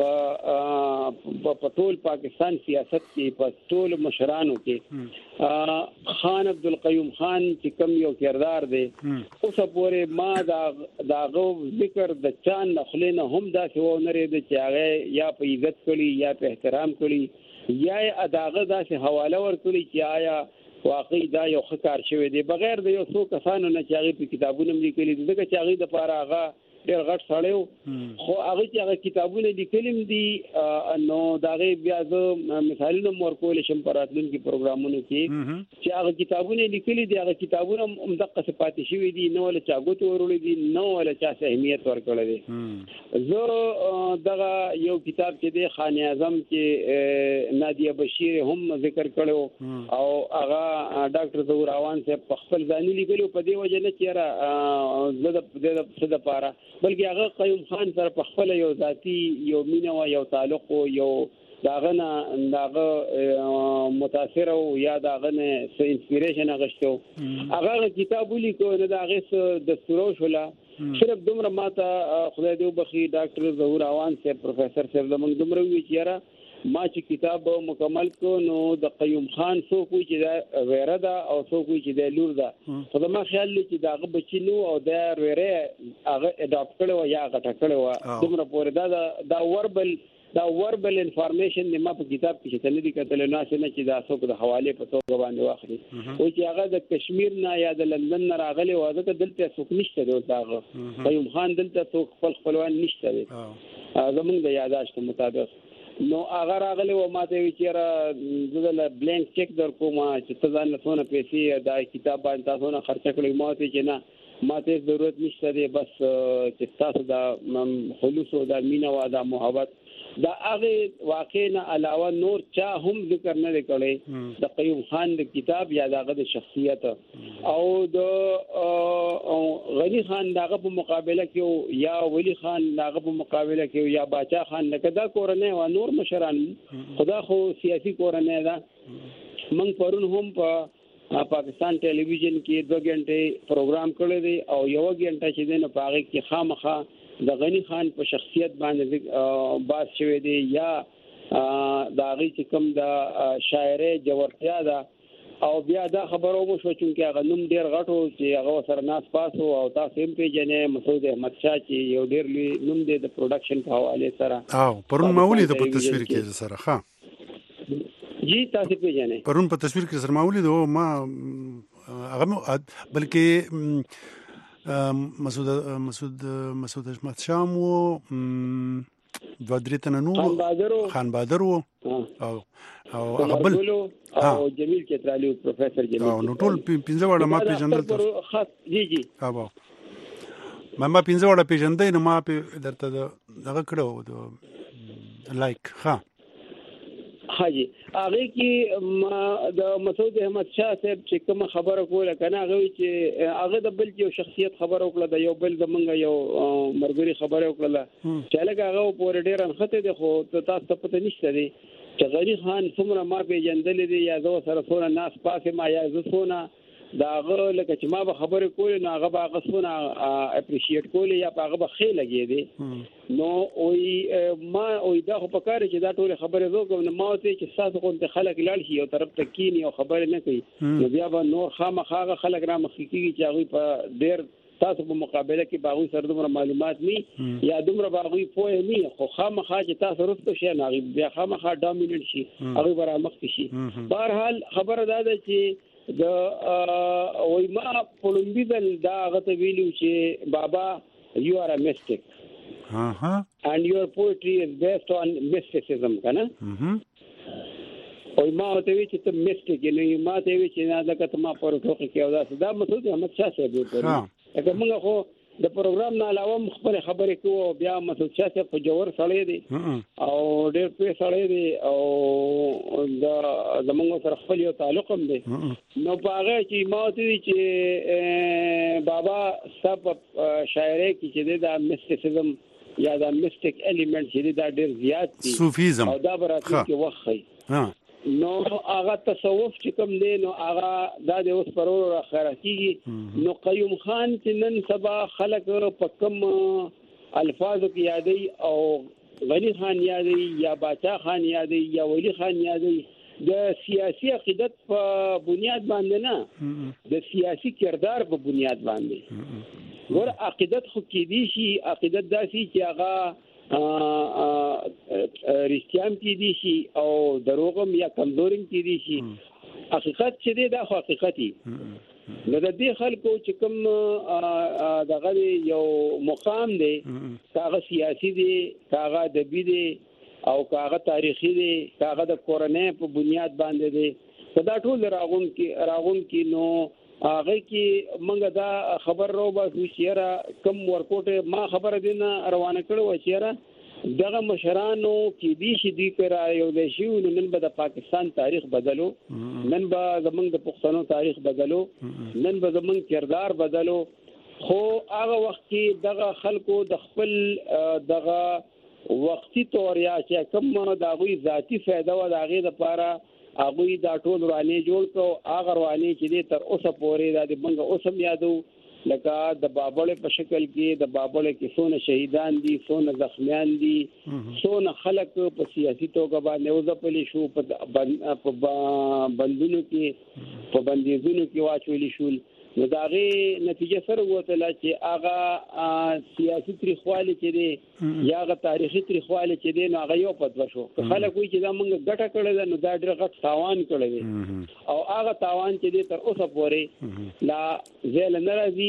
په ټول پاکستان سیاست کې په ټول مشرانو کې خان عبد القیوم خان چې کوم یو کردار دی اوس پورې ما دا ذکر د چان نخلینه هم دا څو نری د چاغه یا په عزت کړي یا په احترام کړي یا اداغه داسې حواله ورکړي چې آیا واقعي دا یو ښکار شوی دی بغیر د یو څو کسانو نه چې هغه په کتابونو لیکلي دي ځکه چې هغه د لپاره هغه ډېر غټ سړیو خو هغه چې هغه کتابونه لیکلم دي نو دا غي بیا زه مثالونه ورکول شم په راتلونکي پروګرامونو کې چې هغه کتابونه لیکلي دي هغه کتابونه دقه صفات شوی دي نو له چاغوت ورولې دي نو له چا اهمیت ورکړل دي زه دغه یو کتاب کې د خان اعظم کې نادیه بشیر هم ذکر کړو او هغه ډاکټر ظهور روان صاحب په خپل ځاني لیکلو په دې وجه نه چیرې زه د پاره بلکې هغه قیوم خان سره په خپل یو ذاتی یو مینه او یو تعلق او یو داغه متاثر او یا داغه نه انسپیریشن اغشتو هغه کتاب لیکو نه داغه د سرو شولا صرف دومره ماته خدای دې وبخي ډاکټر ظهور اوان سے پروفیسور صاحب زمونږ دومره وی چیرې ما چې کتاب مکمل کو نو د قیوم خان سو کوی چې دا ویره ده او سو کوی چې د لور ده خو ما خیال لري چې داغه بچینو او د ویره هغه اډاپټ کړو یا غټ کړو دومره پورې دا وربل انفارمیشن نه ما په کتاب کې چې تل دي کتل نه چې دا څوک د حواله په توګه باندې واخلي او چې هغه د کشمیر نه یا د لندن نه راغلي و دا دلته څوک نشته دی داغه قیوم خان دلته څوک خپلوان نشته دی زمونږ د یاداشت مطابق نو هغه راغلي و ماته ویچره د بلانک چک در کوم چې تاسو نه څونه پیسې دا کتاب باندې تاسو نه خرچ کړی ماته چې نه ماته ضرورت نشته دی بس چې تاسو دا خلوص او د مینا او د محبت دا هغه واقع نه علاوه نور چا هم ذکر نه کړي د قیوم خان د کتاب یا دغه د شخصیت او د غنی خان دغه په مقابله کې یا ولی خان دغه په مقابله کې یا باچا خان لکه دا کورنۍ او نور مشران خدا خو سیاسي کورنۍ ده من پرون هم په پاکستان ټلویزیون کې 2 غنټه پروګرام کړی دی او 1 غنټه چې دنه پاغه کې خامخا د غنی خان په شخصیت باندې باز شوی دی یا د هغه چې کوم د شاعري جوړتیا ده او بیا دا خبرو مو شو چې هغه نوم ډیر غټو چې هغه سره ناس پاسو او تاسو هم پیژنې مسعود احمد شاه چې یو ډیر لوی نوم دی د پروډکشن په حواله سره پرون ماولي د په تصویر کې سره ښه جی تاسو پیژنې پرون په تصویر کې سره ماولي دو ما هغه بلکې مسعود احمد شام و ودریتن نور خان بادر و او قبل او جمیل چترالی پروفیسور جمیل نو ټول 15 وړه ما پیژندل تاسو جی ما 15 وړه پیژندې نو ما په درته دغه کړو لایک ها حاجی هغه کې د مسعود احمد شاه صاحب چې کوم خبره کوله کنه هغه چې هغه د بل یو شخصیت خبره وکړه د یو بل زمونږ یو مرګري خبره وکړه چې لکه هغه پورې ډیر انخته دي خو تاسو ته پته نشته دي چې غنی خان څومره ما پیژندل دي یا زو سره څونه ناس پاسه ما یا زو څونه داغه لکه چې ما به خبره کول نو هغه به غسونه اپریشیټ کول یا هغه به خې لګي دي نو او ما او دا خو پکاره چې دا ټول خبره زوګم نو ما ته چې تاسو کوم خلک لاړ شي او طرف ته کینی او خبره نه کوي نو بیا به نور خامخا خلک را مخکېږي چې هغه په ډیر تاسو په مقابله کې باغوي سره دومره معلومات ني یا دومره باغوي پوهه ني خو خامخا چې تاسو رسته شي نه بیا خامخا ډامیننت شي هغه برامخ شي بهرحال خبره دا ده چې د وای ما پولمبي دل دا غته ویلو چې بابا you are a mystic and your poetry is based on mysticism کنه وای ما ته وی چې ته mystic نه ما ته وی چې نه دا کته ما پر ټوخه کې او دا مسعود احمد شاه صاحب وایي اګه موږ خو د پروګرام نه علاوه خپل خبرې کوو بیا مسعود شاه صاحب په جوړ سړی دی او ډېر په سړی دی او دا زموږ سره خپل یو تعلق هم دی نو هغه چې ما ته چې بابا سب شاعري کې چې دا میستیسزم یا دا میستیک الیمنت چې دا ډېر زیات دي صوفیزم او دا براتو کې وخت نو هغه تصوف چې کوم دی نو هغه د اوس پرور اخرتي نو قیوم خان چې نن سبا خلک په کوم الفاظو کې یادي او غنی خان یادي یا باچا خان یادي یا ولی خان یادي د سیاسي عقیدت په بنیاد باندې نه د سیاسي کردار په بنیاد باندې ور عقیدت خو کې دي شي عقیدت داسي چې هغه رښتیام کې دي شي او دروغم یا کمزورم کې دي شي حقیقت چې دی دا حقیقتي نو د دې خلکو چې کوم دغه یو مقام دی هغه سیاسي دی هغه ادبي دی او هغه تاریخي دی هغه د کورنۍ په بنیاد باندې دی دا ټول راغون کې نو هغه کې موږ دا خبر راو باسو چې را کم ورکوټه ما خبر دینه روانه کړو چې را دغه مشرانو کې دي چې دی کرا یو د شی نن به د پاکستان تاریخ بدلو نن به زمونږ د پښتنو تاریخ بدلو نن به زمونږ کردار بدلو خو هغه وخت کې دغه خلکو د خپل دغه وختي تور یا چې کوم د غوي ذاتی فائدہ و د غي د لپاره هغه دا ټول رواني جوړ کو هغه رواني چې تر اوسه پورې د منګه اوسم یادو لکه د بابړې په شکل کې د بابړې کې څونه شهیدان دي څونه زخمیان دي څونه خلک په سیاسي توګه باندې وځپلي شو په بندونو کې په بندیزونو کې واچولي شو نو داغه نتیجه سره وته چې هغه سیاسي تاریخوالي چې دی یا هغه تاریخي تاریخوالي چې دی نو هغه یو پد وشو خلک وی چې دا موږ ګټه کړل نو دا ډېر غټ تاوان کړل او هغه تاوان چې دی تر اوسه پورې لا زل ناراضي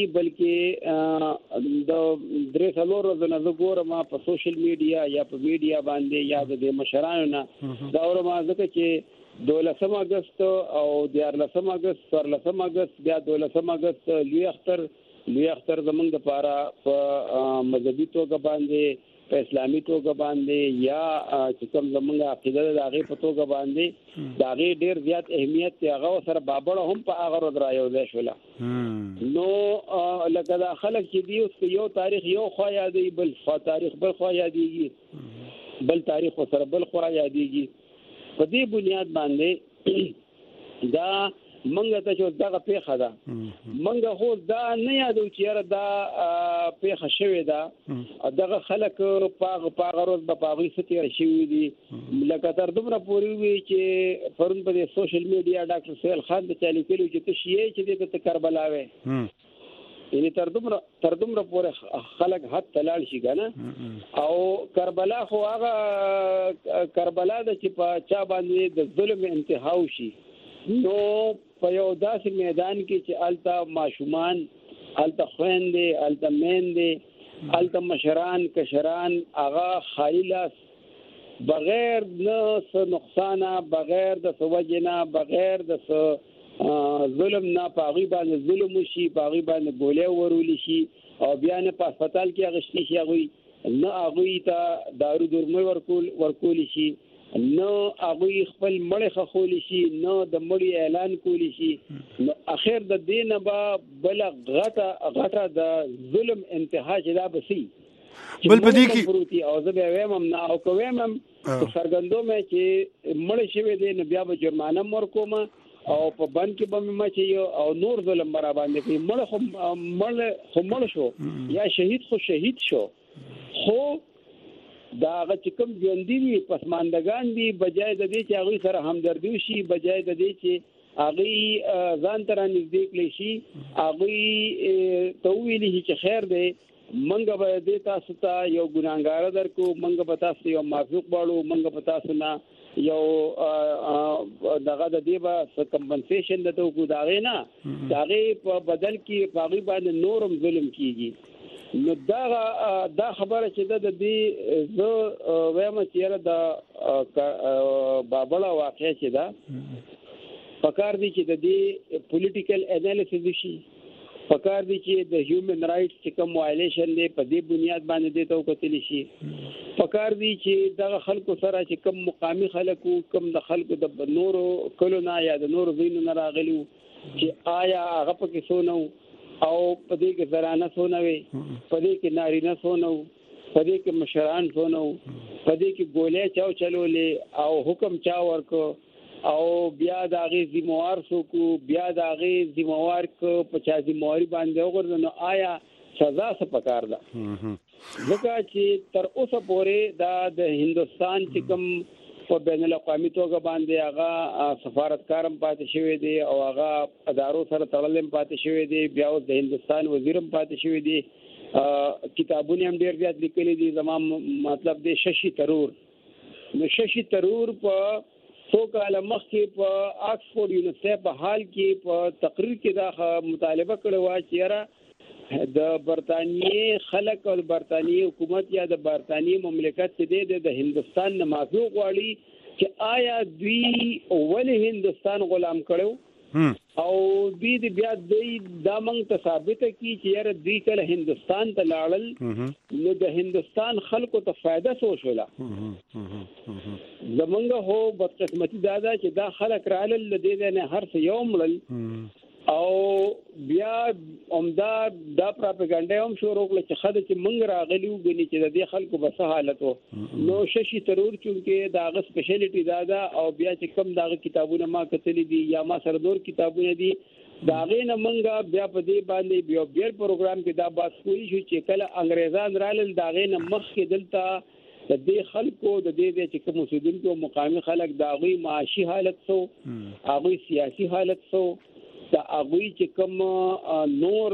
بلکې د درې څلور ورځې نه ګورم په سوشل میډیا یا په میډیا باندې یا د مشرانو نه دا ورما ځکه چې 12 اگست او 14 اگست 14 اگست بیا 12 اگست لوی اختر زمونږ لپاره په مذهبي توګه باندې په اسلامي توګه باندې یا چې کوم زمونږ عقیده د هغه په توګه باندې د هغه ډیر زیات اهمیت دی هغه سره بابړه هم په هغه ورځ رايو شوله نو لکه دا خلک چې دی اوس یو تاریخ یو خو یادي بل تاریخ بل خو یاديږي بل تاریخ سره بل خو یاديږي په دې بنیاد باندې دا منګه ته چې دغه پیښه ده منګه خو دا نه یادو چې دا پیښه شوې ده دغه خلک په غروز په پاغي ستیر شوی دي لکه تر دومره پوري وی چې پرون په سوشل میډیا ډاکټر سهیل خان د چالي کلو چې تشیه چې د کربلا وې یعنی تر دومره پورې خلک حد تلال شي کنه او کربلا خو هغه کربلا د چې په چا باندې د ظلم انتهاو شي نو په یو داسې میدان کې چې الته ماشومان الته خويندې الته میندې الته مشران کشران هغه خایلاس بغیر نه نقصان بغیر د سوجنا بغیر د ظلم نه پاغي باندې ظلم شي پاغي باندې ګولې ورول شي او بیا نه په هسپتال کې اغشتي شي هغه نه هغه ته دارو درمل ورکول شي نه هغه خپل مړ خول شي نه د مړ اعلان کول شي نو اخر د دینه با بل غټه د ظلم انتها شدا بسي بل پدې کې او زه به ویم نه او کوم سرګندو مې چې مړ شوی دی نو بیا به جرمانه ورکوم او په بند کې به ما چې او نور ظلم برا باندې کوي مړ شو یا شهید شو خو دا هغه چې کوم ژوندۍ دي پسماندگان دي بجای د دې چې هغه سره همدردی شي بجای د دې چې هغه ځان تر نږدې کړي شي هغه ته ویلي چې خیر دی منګه به دې تاسو ته یو ګناګار درکو منګه به تاسو یو معفوق باړو منګه به تاسو نه یو دغه د دې به کمپنسیشن د توګه داغه نه داغه په بدل کې باغی باندې نورم ظلم کیږي نو دا خبره چې د دې زه وایم چې د بابړه واقع چې دا پکار دي چې د دې پولیټیکل انالیسس شي پکار دي چې د هیومن رائټس چې کوم وایلیشن دی په دې بنیاد باندې د تو کتلی شي پکار دي چې د خلکو سره چې کوم مقامی خلکو کوم د خلکو د نورو کلونا یا د نورو زینو نه راغلي چې آیا هغه پکې سونو او په دې کې زرانه سونوي په دې کې نارینه سونو په دې کې مشران سونو په دې کې ګولې چاو چلولې او حکم چا ورکو او بیا د هغه ذمہوار سو کو بیا د هغه ذمہوار کو 50 ذمہواری باندې وګورنو آیا سزا څه پکار ده ځکه چې تر اوسه پورې د هندستان چې کوم په بین الاقوامي توګه باندې هغه سفارتکارم پاتې شوی دی او هغه ادارو سره تړلم پاتې شوی دی بیا اوس د هندستان وزیرم پاتې شوی دی کتابونه هم ډیر زیات لیکلي دي زمام مطلب دی ششي ترور په څو کال مخکې په آکسفورد یونیورسيټي په حال کې په تقریر کې دا مطالبه کړې و چې د برتانیې خلک او برتانیې حکومت یا د برتانیې مملکت چې د هندستان نه معافي غواړي چې آیا دوی ولې هندستان غلام کړو او دوی بیا دا موږ ته ثابت کی چې یاره دوی کله هندستان ته لاړل نو د هندستان خلکو ته فائدہ سوچولا زمونږ هو بدقسمتي دا چې دا خلک رالل د دې نه هر څه یو مړل او بیا عمدا دا پروپاګاندا هم شروع کړل چې خدای چې منګ راغلیو غني چې د دې خلکو بس حالتو نو ششي ترور چونکه دا غ سپیشلیټی دا او بیا چې کم دا کتابونه ما کتلې دي یا ما سره نور کتابونه دي دا غینه منګه بیا په دې باندې بیا پروګرام کې دا باس کولی شو چې کله انګريزان رالل دا غینه مخ کې دلته د دې خلکو د دې چې کوم مسودونکو مقامی خلک دا غوي معاشي حالت سو هغه سیاسي حالت سو دا هغه چې کوم نور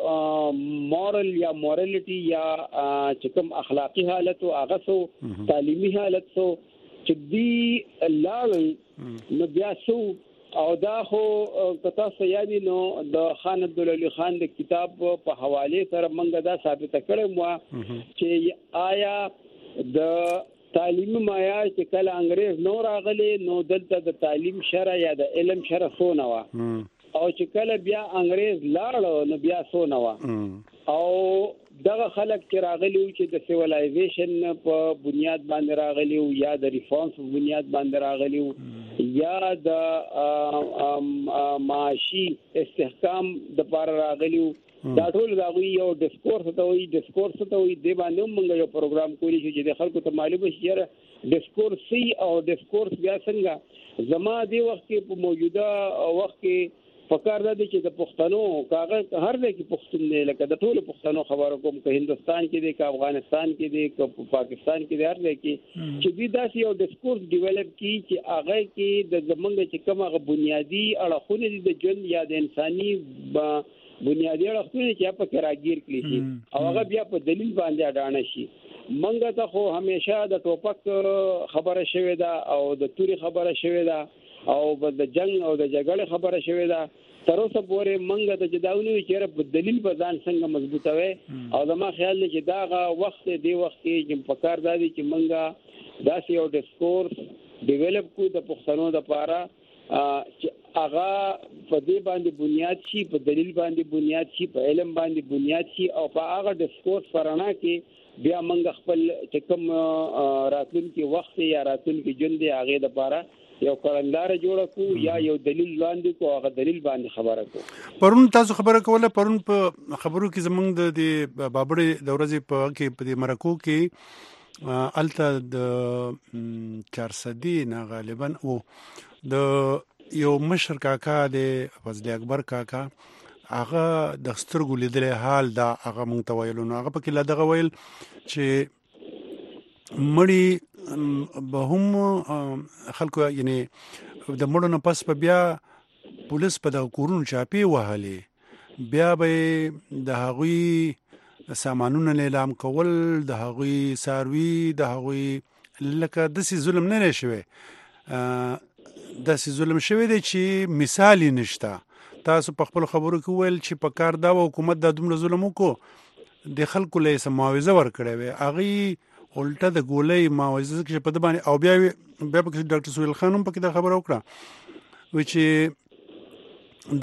مورل یا مورالټي یا چې کوم اخلاقی حالت او هغه سو تعلیمي حالت سو چې دی لاړ نو بیا سو او دا خو کتا سیادی نو د خان عبدالعلی خان د کتاب په حواله سره منګه دا ثابت کړم وا چې آیا د تعلیمي معیار چې کله انګريز نو راغلي نو دلته د تعلیم شرع یا د علم شرع سونه وا او چې کله بیا انګريز لاړ نو بیا سونه وا او دغه خلک چې راغلي چې د سیویلایزیشن په بنیاد باندې راغلي یا د ریفارمز په بنیاد باندې راغلي یا د معاشي استحکام د پاره راغلي دا ټول دا یو ډیسکورس ته وي د دې باندې موږ یو پروګرام کولی شو چې د خلکو ته معلومه شي چې ډیسکورس سی او ډیسکورس بیا څنګه زما دی وخت کې په موجوده وخت کې فکر ده چې د پښتنو کاغذ هر ځای کې پښتون نه لکه د ټولو پښتنو خبرو کوم که هندستان کې دی که افغانستان کې دی که پاکستان کې دی هر ځای کې چې دوی داسې یو ډیسکورس ډیولپ کی چې هغه کې د زمونږ چې کوم هغه بنیادی اړخونه دي د ژوند یا د انساني بنیادی اړخونه چې په کې راګیر کړي شي او هغه بیا په دلیل باندې اډانه شي منګه ته خو همیشه د ټوپک خبره شوې ده او د توري خبره شوې ده او د جنگ او د جګړې خبره شوې ده تر اوسه پورې منګه د جداونی چې په دلیل په ځان څنګه مضبوطوي او زما خیال دی چې دا وخت دی وخت چې په کار دی چې منګه داسې یو ډیسکورس ډیولپ کو د پښتنو د پاره چې هغه په دې باندې بنیاد شي په دلیل باندې بنیاد شي په علم باندې بنیاد شي او په هغه ډیسکورس پرانا کې بیا منګه خپل چې کوم راتلونکي وخت یا راتلونکي ژوند دی هغه د پاره یو کلندار جوړ کو یا یو دلیل لاندې کو هغه دلیل باندې خبره کو پرون تاسو خبره کوله پرون په خبرو کې زمونږ د بابړې د ورځې په کې په مرکو کې الته د 400 نه غالبا او د یو مشر کاکا د فضل اکبر کاکا هغه د سترګو لیدلې حال دا هغه مونږ ته ویلو نو هغه پکې لا دغه ویل چې مړی به هم خلکو یعنی د مړو نه پس په بیا پولیس په د کورونو چاپی وهلې بیا به د هغوی سامانونه اعلان کول د هغوی ساروي د هغوی لکه داسې ظلم نه شوی داسې ظلم شوی دی چې مثال نشته تاسو په خپل خبرو کې ویل چې په کار دا حکومت د دومره ظلم وکړو د خلکو له سماويزه ورکړې وي هغه الټه د ګولې ماوزه کې په د باندې او بیا په ډاکټر سویل خان هم پکې دا خبره وکړه و چې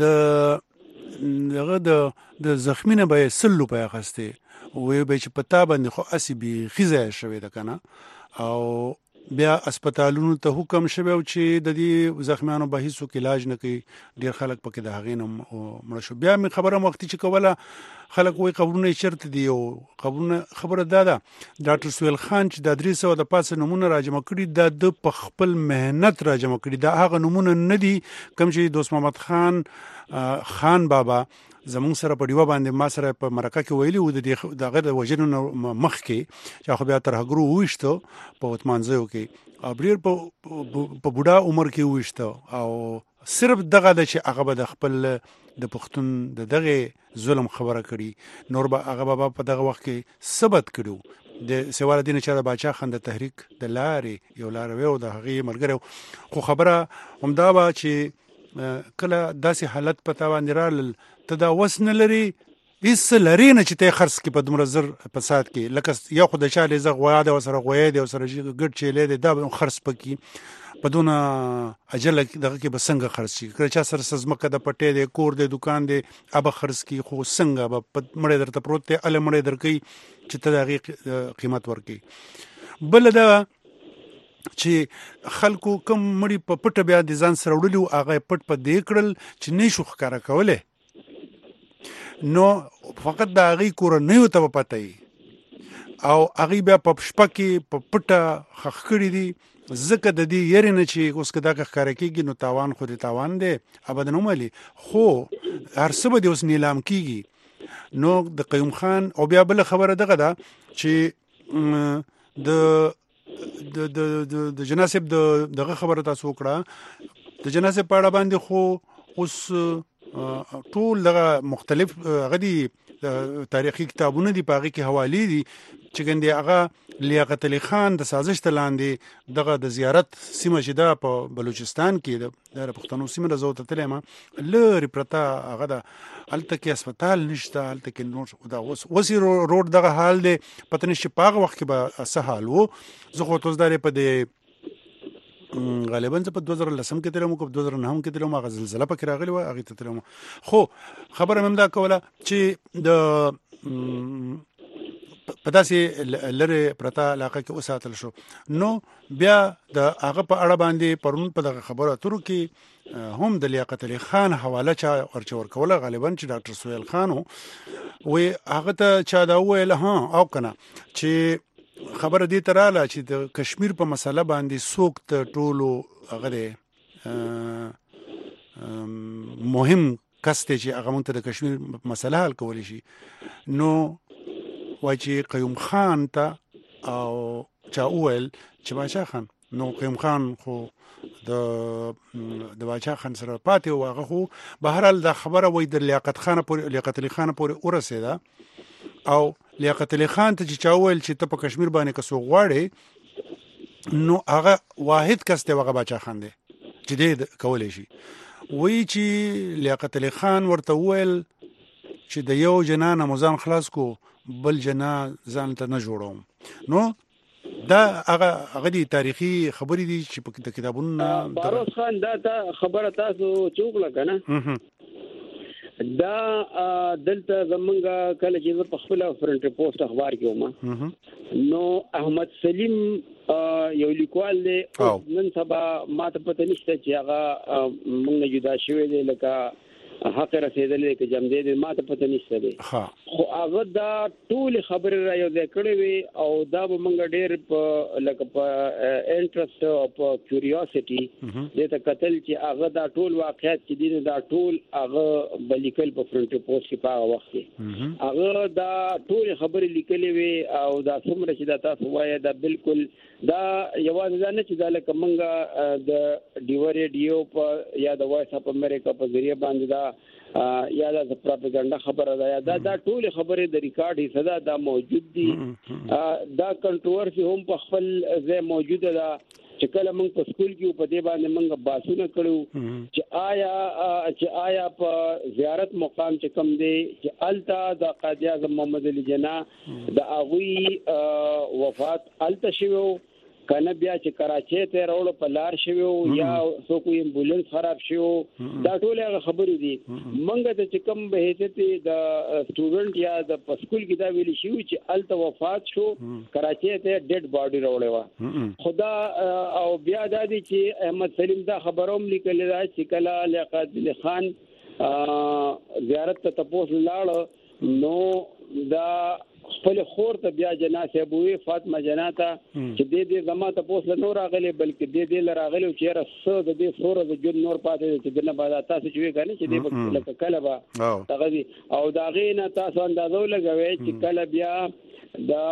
د زخمینه به سلو په اخسته وې به چې پتا باندې خو اسی بي خزه شوی د کنه او بیا اسپیټالونو ته حکم شوی او چې د دې زخمیانو به هیڅ علاج نه کوي ډیر خلک پکې د هغې نه مړ شو بیا می خبره وختي چې کوله خلک وای قبرونه چرته دی او خبره دا ډاکټر سویل خان چې د 300 د پاسه نمونه راجمع کړي د په خپل مهنت راجمع کړي دا هغه نمونه نه دي کوم چې دوست محمد خان بابا زمون سره په دیو باندې ما سره په مرکه کې ویلي و دغه د وجنو مخ کې چې خو بیا تر هغرو وښتو په وتمانځو کې او ډیر په بوډا عمر کې وښتو او صرف دغه د چې هغه د خپل د پښتون دغه ظلم خبره کړي نور به هغه بابا په دغه وخت کې ثبت کړو د سوال دین چې د باچا خان د تحریک د لارې یو لار و د هغه مرګره خو خبره همدا وا چې کله داسې حالت پتا باندې رال ته دا وسن لري هیڅ لري نه چې ته خرڅ کې په دومره زر فساد کې لکه یو خدای شاله زغ غوا د وسره غوې د وسره ګډ چيلې دا خرڅ پکې په دونه اجل دغه کې بسنګ خرڅ شي کله چې سر سزمکه د پټې د کور د دکان د اب خرڅ کې خو څنګه به مړې درته پروت ته ال مړې درکې چې ته دغه قیمت ورکې بل دا چې خلکو کم مړي په پټه بیا د ځان سره وړلو هغه پټ په دې کړل چې نه شو ښکاره کولی نو فقط د هغې کورنیو ته به پته وي او هغې بیا په شپه کې په پټه ښخ کړي دي ځکه د دې یېرې نه چې اوس که دا که ښکاره کېږي نو تاوان خو د تاوان دی ابدا وملي خو هر څه به د اوس نیلام کېږي نو د قیوم خان او بیا بله خبره دغه ده چې د جناسب دغه خبره تاسو وکړه د جناسب په اړه باندې خو اوس ټول دغه مختلف هغه دي تاریخي کتابونه دي په هغې کې حوالې دي چې ګندې هغه لیاقت علي خان د سازش ته لاندې دغه د زیارت سیمه چې ده په بلوچستان کې د پښتنو سیمه ده زه ورته تللی یم لرې پرته هغه ده هلته کې اسپتال نشته هلته کې نور اوس روډ دغه حال دی پته نشته په هغه وخت کې به څه حال و زه خو توزدارې په دې غالبا زه په 2010 کې تلم او 2009 کې تلم هغه زلزله پکې راغلی و هغې ته تلم خو خبره مې دا کوله چې د په داسې لرې پرته علاقه کې وساتل شو نو بیا د هغه په اړه باندې پرون په دغه خبرو اترو کې هم د لیاقت علي خان حواله چا ورکوله غالبا چې ډاکټر سهیل خان وی هغه ته چا دا وویل او کنه چې خبره دې ته رااله چې د کشمیر په مسله باندې څوک د ټولو هغه دی مهم کس دی چې هغه موږ ته د کشمیر مسله حل کولی شي نو وایي چې قیوم خان ته او چا وویل چې باچا خان نو قیوم خان خو د باچا خان سره پاتې و هغه خو بهرحال دا خبره وایي د لیاقت علي خان پورې ورسېده او لیاقت علي خان ته چې چا وویل چې ته په کشمیر باندې که څوک غواړې نو هغه واحد کس دی هغه باچا خان دی چې دې کولی شي وایي چې لیاقت علي خان ورته وویل چې د یو جنا نه مو ځان خلاص کو بل جنا ځان ته نه جوړوم نو دا هغه دي تاریخي خبرې دي چې په کتابونو باروس خان دا خبره تاسو چوکله کنه دا دلته زمونږ کله چې په خپل فرنٹ پوسټ اخبار کې ومه نو احمد سلیم یو لیکوال دی نن سبا ماته پته نشته چې هغه موږ نه جدا شوی دی لکه حق رسیدلې کې جمع دي ماته پته نشته دی خو هغه دا ټول خبره را یو ځای کړې وي او دا به موږ ډېر په لکه په انټرست او په کیوریوسيټي دې ته قتل چې هغه دا ټول واقعیت چې دي دا ټول هغه بلیکل په فرنٹ پوسټ کې په وخت کې هغه دا ټول خبره لیکلې وي او دا څومره چې دا تاسو وایي دا بالکل دا یوازې نه چې دا لکه موږ د ډیو ریډیو په یا د وایس اپ امریکا په ذریعہ باندې دا یا د پروپاګاندا خبره ده یا دا ټول خبره د ریکارډ حصہ دا موجود دي دا کنټروورسي هم په خپل ځای موجوده ده چې کله موږ په سکول کې په دې باندې موږ باسونه کړو چې آیا په زیارت مقام چې کم دی چې التا د قاضي اعظم محمد علي جناح د اغوی وفات التا شوو کنه بیا چې کراچۍ ته راوړ په لار شوو یا څوک امبولانس خراب شوو دا ټول هغه خبرې دي منګه د چکم به حیثیت د سټوډنټ یا د سکول کې دا ویل شي چې الته وفات شو کراچۍ ته ډیډ باډي راوړې و خدا او بیا د دې چې احمد سلیم دا خبروم لیکل دا چې کله لیاقت علي خان زیارت ته تاسو لاړ نو دا خپل خور ته بیا جناسه ابوي فاطمه جناته چې دې زما ته پوسله نور راغلي بلکې دې لراغلي چې رسو د دې سوره د جن نور پاتې چې دنه بعد تاسو چې وګڼئ چې دې لکه کله به تغذي او دا غینه تاسو اندازو لګوي چې کله بیا دا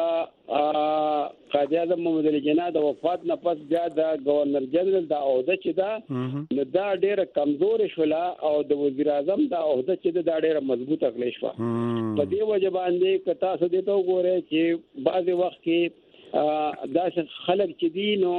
قاضي اعظم محمد علي جناح د وفات نه پس بیا د گورنر جنرال دا عہده چې دا نو دا ډېر کمزور شولا او د وزیر اعظم دا عہده چې دا ډېر مضبوطه کړی شو په دې وجه باندې کتا څه دې ته وګوره چې بعض وخت کې دا خلک چې دي نو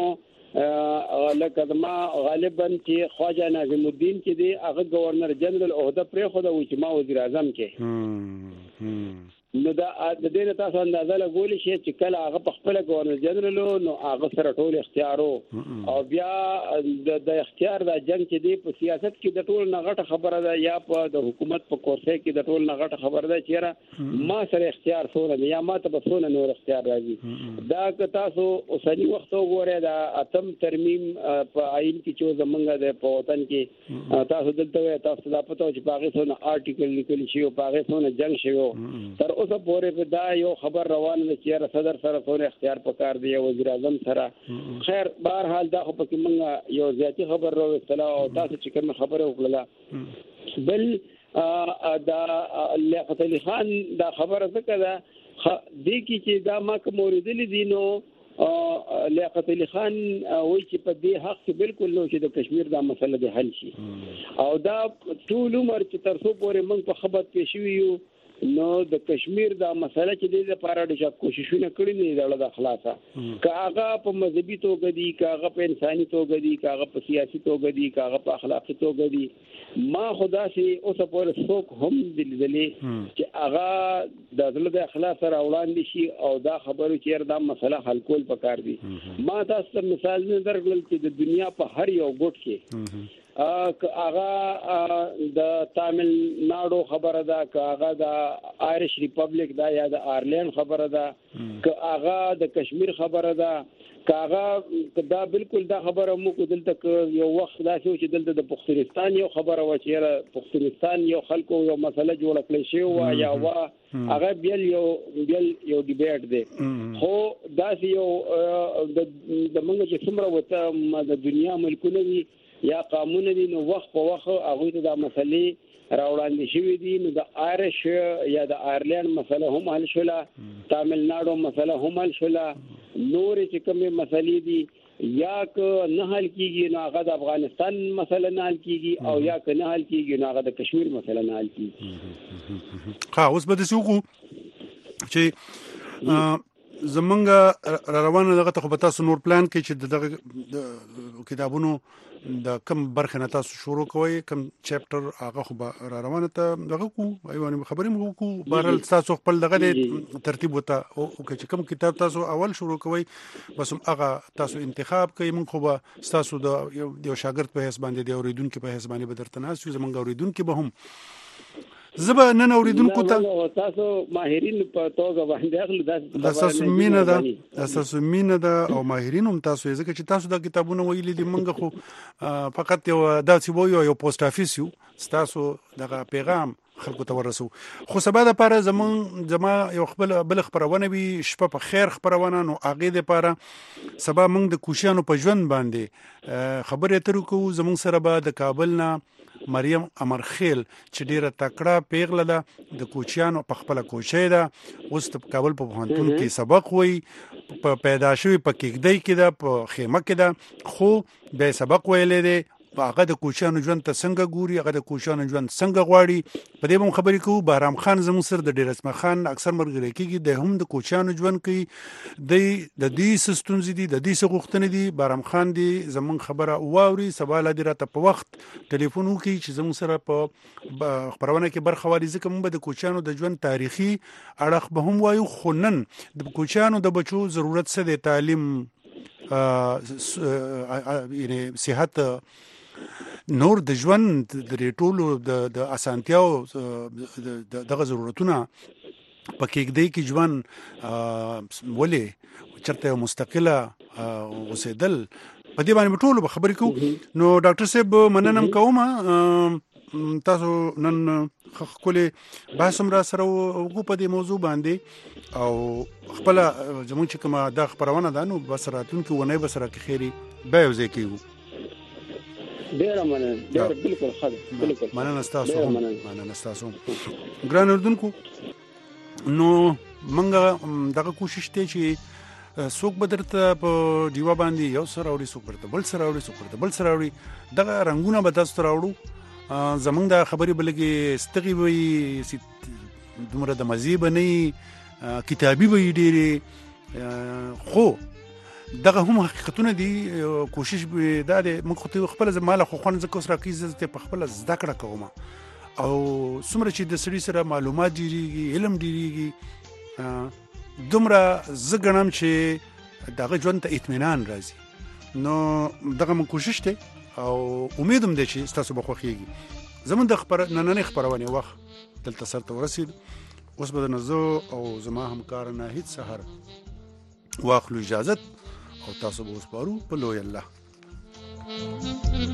لکه ما غالبا چې خواجه ناظم الدین چې دی هغه گورنر جنرال عہده پرې خو دا و چې ما وزیر اعظم کې نو دا د دې تاسو اندازه لګولې شي چې کله هغه په خپل گورنر جنرال نو هغه سره ټول اختیارو او بیا د اختیار د جنگ چې دی په سیاست کې د ټول نغټه خبره ده یا په د حکومت په کورسه کې د ټول نغټه خبره ده چې ما سره اختیار سونه یا ما ته په سونه نور اختیار راځي دا که تاسو اوسنی وخت وګورئ دا اتم ترمیم په آئین کې چې زمونږ د په وطن کې تاسو دلته تاسو دا پته چې باغې سونه آرټیکل لیکل شي او باغې سونه جنگ شي تر اوسه پورې په دا یو خبر روان دی چې صدر سره څونه اختیار پکار دی وزیر اعظم سره خیر بهر حال دا خو پکې موږ یو ذاتی خبر راو اطلاع او تاسو چې کوم خبره وکړه بل دا لیاقت علي خان دا خبره څه ده د کی چې دا ما کوم اوریدل دي نو لیاقت علي خان وایي چې په دې حق کې بالکل نو چې د کشمیر دا مسله به حل شي او دا ټول عمر چې تر څو پورې موږ په خبرت کې شوی یو نو د کشمیر دا مسله چې د لپاره د کوششونه کړې نه د خلاصه کاغه په مذهبي توګه دي کاغه په انساني توګه دي کاغه په سیاسي توګه دي کاغه په اخلاقي توګه دي ما خدا سي اوس په څوک هم دلې چې هغه د دل د اخلاص سره وړاندې شي او دا خبرو چې دا مسله حل کول پکار دي ما تاسو مثال نه درکړل چې د دنیا په هر یو ګوټ کې هغه د تامل ناډو خبره ده هغه د آیرش ریپبلیک دا یا د آیرلند خبره ده هغه د کشمیر خبره ده هغه دا بالکل دا خبره مو کو دلته یو وخت دا چې دلته د پښتونستان یو خبره و چې پښتونستان یو خلکو یو مسله جوړ کړی شو وا یا وا هغه بیل یو ډیبیټ دی خو دا یو د موږ چې څومره وته د دنیا ملکونه دي یا قانون دي نو وخت په وخت هغه ته د مسلې راوړاندې شوې دي نو د آیرش یا د آیرلند مسله هم حل شوله تامل ناډو مسله هم حل شوله نور چې کومه مسلې دي یا که نه حل کیږي نو هغه د افغانستان مسله نه حل کیږي او یا که نه حل کیږي نو هغه د کشمیر مسله نه حل کیږي ها اوس به تاسو کو چې زمونږ روانه دغه ته په تاسو نور پلان کې چې دغه کتابونو د کم برخه نه تاسو شروع کوئ کم چپټر هغه خو را روانه ته دغه کو ایوانه خبرې مو کو بهرل تاسو خپل دغه ترتیب وته او چې کم کتاب تاسو اول شروع کوئ بس هغه تاسو انتخاب کوئ من خو به تاسو د یو شاګرد په حساب باندې د اوریدونکو په حساب باندې بدرته ناس یو زمونږ اوریدونکو به هم زبا نن اوریدونکو ته تاسو ماهرین په توګه باندې اخلو تاسو مینه ده او ماهرین هم تاسو ځکه چې تاسو د کتابونو ویلي دي منګه خو فقط یو داسې یو پوسټ افیس یو تاسو دغه پیغام خلکو ته ورسو خو سبا د پاره زما یو بل خبرونه وي شپه په خیر خبرونه نو اغه د پاره سبا موږ د کوشانو په ژوند باندې خبرې ترو کو زمون سره به د کابل نه مریم امرخیل چې ډیره تکړه پیغله ده د کوچیانو په خپل کوچې ده اوس د کابل په پوهنتون کې سبق وای په پیدا شوی په کېږدۍ کې ده په خیمه کې ده خو به سبق ویلې ده هغه د کوچیانو ژوند ته څنګه ګوري هغه د کوچیانو ژوند څنګه غواړي په دې هم خبرې کوو بهرام خان زموږ سره د ډیر اسمه خان اکثر مرګري کېږي د هم د کوچیانو ژوند کوي د دې سستونز دي د دې سغختنې دي بهرام خان دي زموږ خبره واوري سوال دي راته په وخت ټلیفون وکي چې زموږ سره په خبرونه کې برخه والی ځکه موږ د کوچیانو د ژوند تاریخي اړخ به هم وایو خو نن د کوچیانو د بچو ضرورت څه دی تعلیم یعنی صحت نور د ژوند د ټولو د اسانتیاو دغه ضرورتونه په کېږدۍ کې ژوند ولې چرته مستقله اوسېدل په دې باندې ټولو خبرې کوو نو ډاکټر صاحب مننم کوم تاسو نن خپل باسم را سره وګو په دې موضوع باندې او خپل زموږ چې کومه د خبرونه ده نو بس راتونکو ونه بسره کې خيري به وځي کیو ډیر مننه ډیر بالکل خاله بالکل مننه تاسو ګران اردوونکو نو منګه دغه کوشش ته چې څوک بدرته په دیوا باندې یو سره اوري څوک برته بل سره اوري څوک برته بل سره اوري دغه رنگونه به تاسو راوړو زمونږ د خبرې بلګي استغي وي دومره د مزيب نه کتابي وي ډېری خو دغه هم حقیقتونه دي کوشش به د موږ خپل زماله خو خون ځکه سره کیږي په خپل زده کړه کوم او څومره چې د سړي سره معلومات ډیریږي علم ډیریږي دومره زه ګڼم چې دغه ژوند ته اطمینان راځي. نو دغه من کوشش دی او امید هم دی چې ستاسو به خوښیږي. زمون د نننۍ خپرونې وخت دلته سرته ورسید. اوس به نه زه او زما همکار ناهید سحر واخلو اجازت او تاسو به وسپارو په لوی الله.